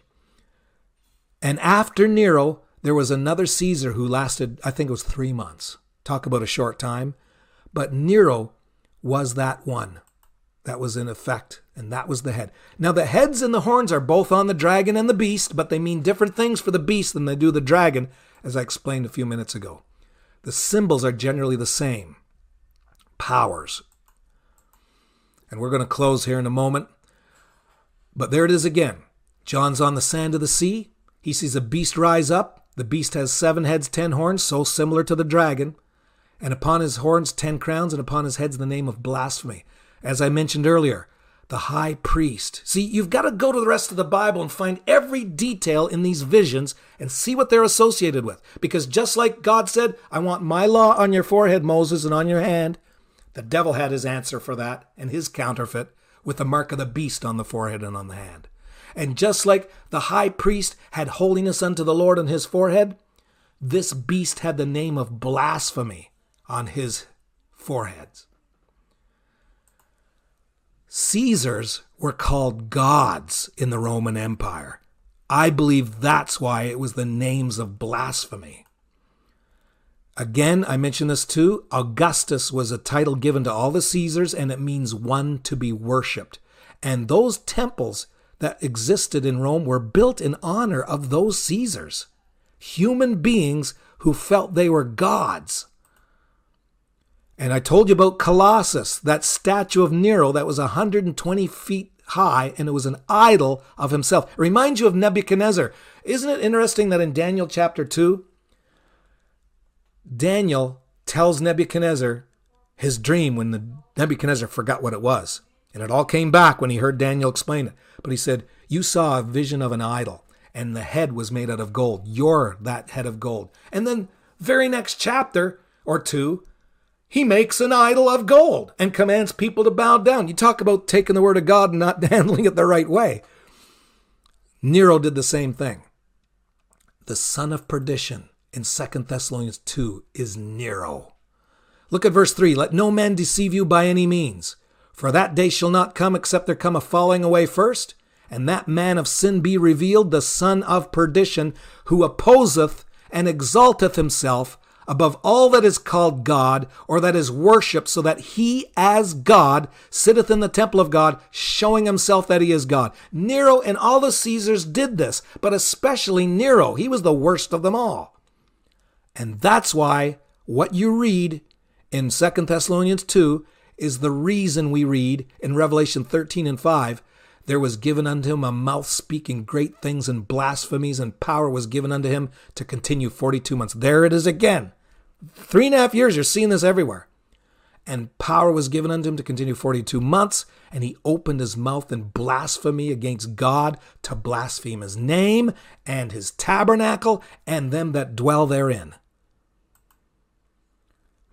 S1: And after Nero, there was another Caesar who lasted, I think it was three months. Talk about a short time. But Nero was that one that was in effect, and that was the head. Now the heads and the horns are both on the dragon and the beast, but they mean different things for the beast than they do the dragon, as I explained a few minutes ago. The symbols are generally the same. Powers. And we're going to close here in a moment. But there it is again. John's on the sand of the sea. He sees a beast rise up. The beast has seven heads, ten horns, so similar to the dragon. And upon his horns, ten crowns, and upon his heads, the name of blasphemy. As I mentioned earlier, the high priest. See, you've got to go to the rest of the Bible and find every detail in these visions and see what they're associated with. Because just like God said, I want my law on your forehead, Moses, and on your hand, the devil had his answer for that and his counterfeit with the mark of the beast on the forehead and on the hand. And just like the high priest had holiness unto the Lord on his forehead, this beast had the name of blasphemy on his foreheads. Caesars were called gods in the Roman Empire. I believe that's why it was the names of blasphemy. Again, I mentioned this too. Augustus was a title given to all the Caesars, and it means one to be worshipped. And those temples that existed in Rome were built in honor of those Caesars, human beings who felt they were gods. And I told you about Colossus, that statue of Nero that was one hundred twenty feet high, and it was an idol of himself. It reminds you of Nebuchadnezzar. Isn't it interesting that in Daniel chapter two, Daniel tells Nebuchadnezzar his dream when the Nebuchadnezzar forgot what it was. And it all came back when he heard Daniel explain it. But he said, you saw a vision of an idol, and the head was made out of gold. You're that head of gold. And then very next chapter or two, he makes an idol of gold and commands people to bow down. You talk about taking the word of God and not handling it the right way. Nero did the same thing. The son of perdition in Second Thessalonians two is Nero. Look at verse three. Let no man deceive you by any means. For that day shall not come except there come a falling away first, and that man of sin be revealed, the son of perdition, who opposeth and exalteth himself above all that is called God, or that is worshipped, so that he as God sitteth in the temple of God, showing himself that he is God. Nero and all the Caesars did this, but especially Nero. He was the worst of them all. And that's why what you read in Second Thessalonians two is the reason we read in Revelation thirteen and five, there was given unto him a mouth speaking great things and blasphemies, and power was given unto him to continue forty-two months. There it is again. Three and a half years, you're seeing this everywhere. And power was given unto him to continue forty-two months, and he opened his mouth in blasphemy against God, to blaspheme his name and his tabernacle and them that dwell therein.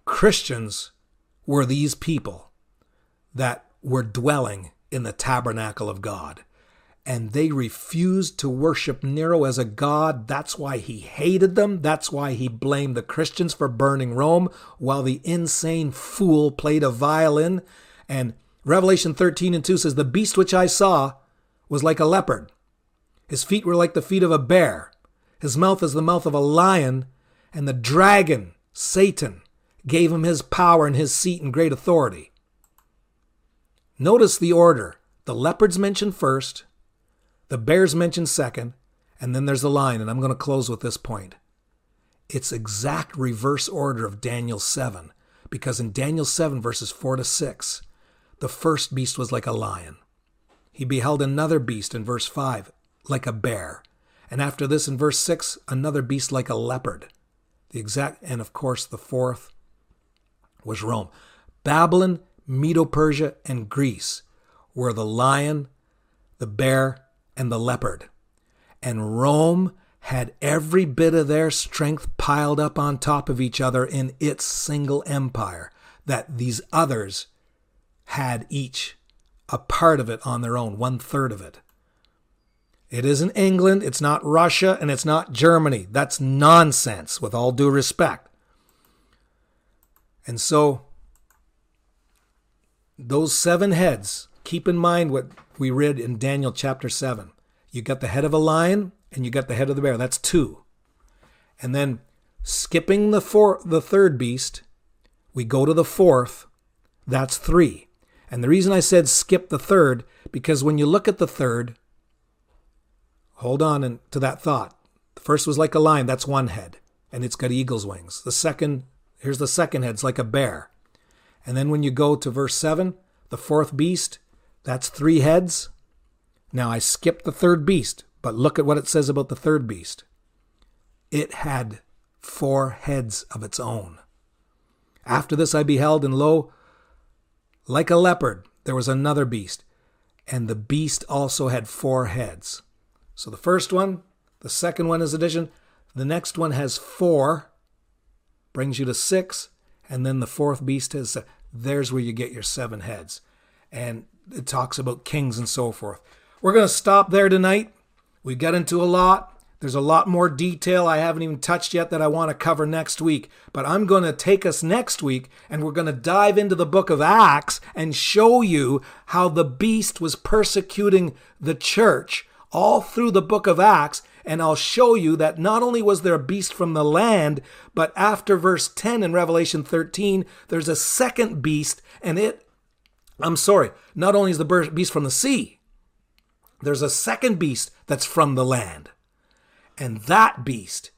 S1: Christians were these people that were dwelling in the tabernacle of God. And they refused to worship Nero as a god. That's why he hated them. That's why he blamed the Christians for burning Rome, while the insane fool played a violin. And Revelation thirteen and two says, the beast which I saw was like a leopard. His feet were like the feet of a bear. His mouth is the mouth of a lion. And the dragon, Satan, gave him his power and his seat and great authority. Notice the order. The leopard's mentioned first. The bear's mentioned second, and then there's the lion, and I'm going to close with this point. It's exact reverse order of Daniel seven, because in Daniel seven, verses four to six, the first beast was like a lion. He beheld another beast in verse five, like a bear. And after this, in verse six, another beast like a leopard. The exact, and of course, the fourth was Rome. Babylon, Medo-Persia, and Greece were the lion, the bear, and the leopard. And Rome had every bit of their strength piled up on top of each other in its single empire, that these others had each a part of it on their own, one third of it. It isn't England, it's not Russia, and it's not Germany. That's nonsense, with all due respect. And so, those seven heads, keep in mind what we read in Daniel chapter seven. You got the head of a lion and you got the head of the bear. That's two. And then skipping the four, the third beast, we go to the fourth. That's three. And the reason I said skip the third, because when you look at the third, hold on and, to that thought. The first was like a lion. That's one head. And it's got eagle's wings. The second, here's the second head. It's like a bear. And then when you go to verse seven, the fourth beast, that's three heads. Now I skipped the third beast, but look at what it says about the third beast. It had four heads of its own. After this I beheld, and lo, like a leopard, there was another beast. And the beast also had four heads. So the first one, the second one is addition. The next one has four, brings you to six. And then the fourth beast has, there's where you get your seven heads. And it talks about kings and so forth. We're going to stop there tonight. We got into a lot. There's a lot more detail I haven't even touched yet that I want to cover next week. But I'm going to take us next week and we're going to dive into the book of Acts and show you how the beast was persecuting the church all through the book of Acts. And I'll show you that not only was there a beast from the land, but after verse ten in Revelation thirteen, there's a second beast, and it, I'm sorry, not only is the beast from the sea, there's a second beast that's from the land. And that beast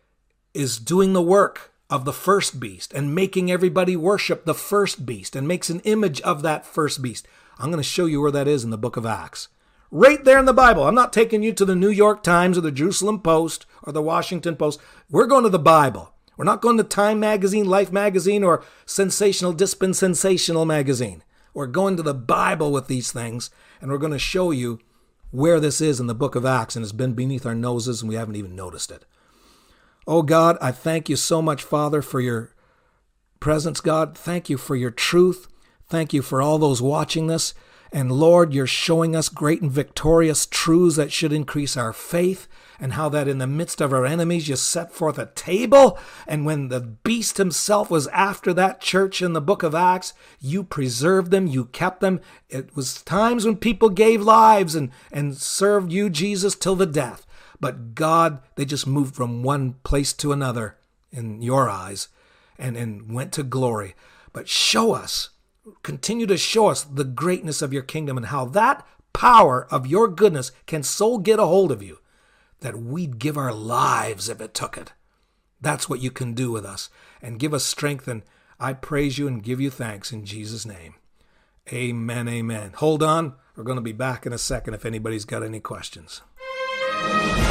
S1: is doing the work of the first beast and making everybody worship the first beast and makes an image of that first beast. I'm going to show you where that is in the book of Acts. Right there in the Bible. I'm not taking you to the New York Times or the Jerusalem Post or the Washington Post. We're going to the Bible. We're not going to Time Magazine, Life Magazine, or Sensational Dispensational Magazine. We're going to the Bible with these things, and we're going to show you where this is in the book of Acts, and it's been beneath our noses, and we haven't even noticed it. Oh, God, I thank you so much, Father, for your presence, God. Thank you for your truth. Thank you for all those watching this. And Lord, you're showing us great and victorious truths that should increase our faith, and how that in the midst of our enemies you set forth a table. And when the beast himself was after that church in the book of Acts, you preserved them, you kept them. It was times when people gave lives and, and served you, Jesus, till the death. But God, they just moved from one place to another in your eyes and, and went to glory. But show us, continue to show us the greatness of your kingdom and how that power of your goodness can so get a hold of you that we'd give our lives if it took it. That's what you can do with us. And give us strength, and I praise you and give you thanks in Jesus' name. Amen, amen. Hold on. We're going to be back in a second if anybody's got any questions.